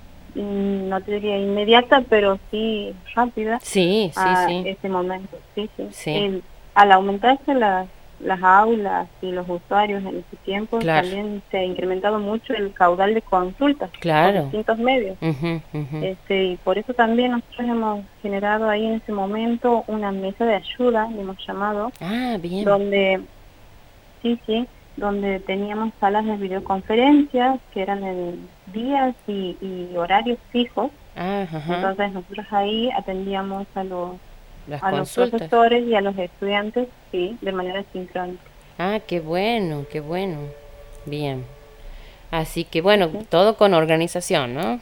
mm, no te diría inmediata, pero sí rápida Sí, sí, a sí. ese momento. Sí, sí. Sí. El- al aumentarse las, las aulas y los usuarios en ese tiempo, Claro. también se ha incrementado mucho el caudal de consultas Claro. por distintos medios. Ujú, ujú. Este, y por eso también nosotros hemos generado ahí en ese momento una mesa de ayuda, le hemos llamado, Ah, bien. donde, sí, sí, donde teníamos salas de videoconferencias que eran en días y, y horarios fijos. Ah, ajá. Entonces nosotros ahí atendíamos a los, Las a los consultas. profesores y a los estudiantes, sí, de manera sincrónica. Ah, qué bueno, qué bueno. Bien. Así que bueno, todo con organización, ¿no?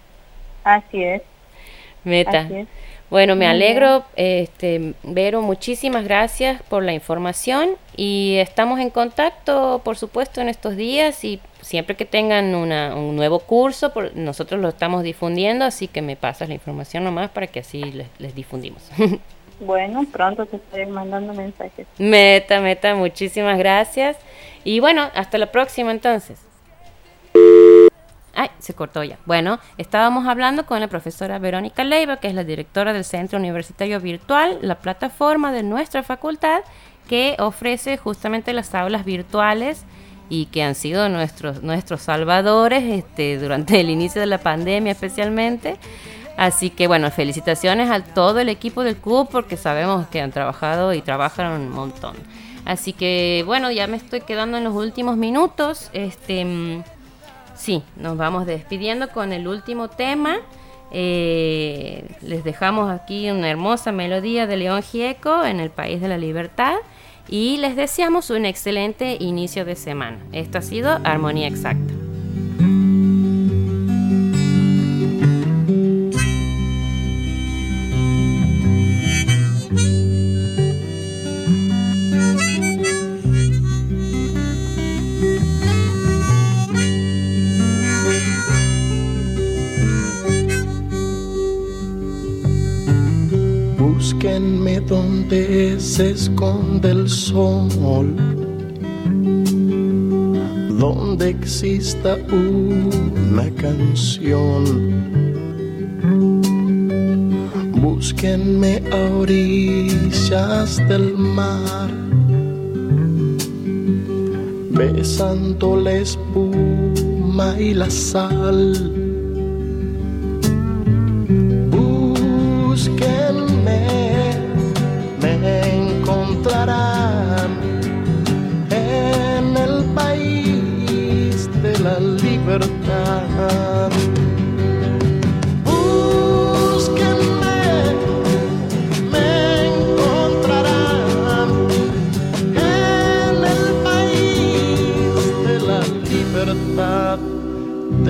Así es, Meta. así es. Bueno, me Muy alegro, este, Vero, muchísimas gracias por la información y estamos en contacto, por supuesto, en estos días y siempre que tengan una, un nuevo curso, por- nosotros lo estamos difundiendo, así que me pasas la información nomás para que así les, les difundimos. Bueno, pronto te estaré mandando mensajes. Meta, meta, muchísimas gracias y bueno, hasta la próxima entonces. Ay, se cortó ya. Bueno, estábamos hablando con la profesora Verónica Leiva, que es la directora del Centro Universitario Virtual, la plataforma de nuestra facultad que ofrece justamente las aulas virtuales y que han sido nuestros, nuestros salvadores este, durante el inicio de la pandemia especialmente. Así que bueno, felicitaciones a todo el equipo del C U B porque sabemos que han trabajado y trabajan un montón. Así que bueno, ya me estoy quedando en los últimos minutos. Este... mm, Sí, nos vamos despidiendo con el último tema. Eh, les dejamos aquí una hermosa melodía de León Gieco en el País de la Libertad y les deseamos un excelente inicio de semana. Esto ha sido Armonía Exacta. Búsquenme donde se esconde el sol, donde exista una canción. Búsquenme a orillas del mar, besando la espuma y la sal.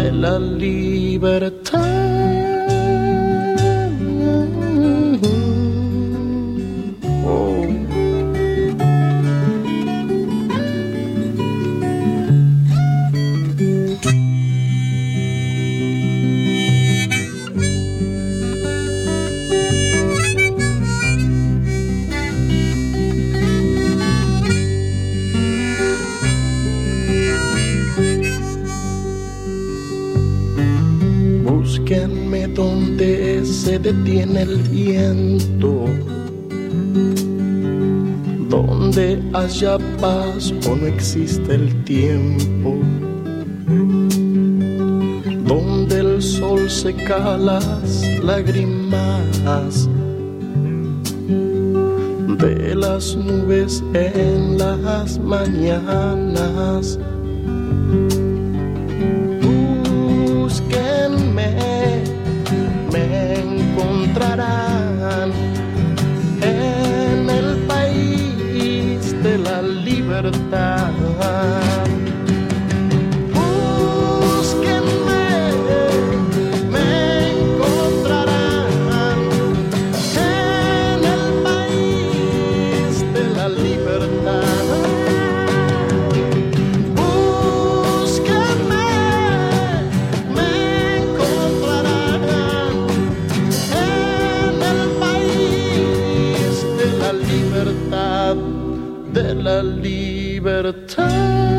de la libertad. Oh. Búsquenme donde se detiene el viento, donde haya paz o no existe el tiempo, donde el sol seca las lágrimas de las nubes en las mañanas. Me encontrarán en el país de la libertad. Búsquenme, me encontrarán en el país de la libertad. De la libertad.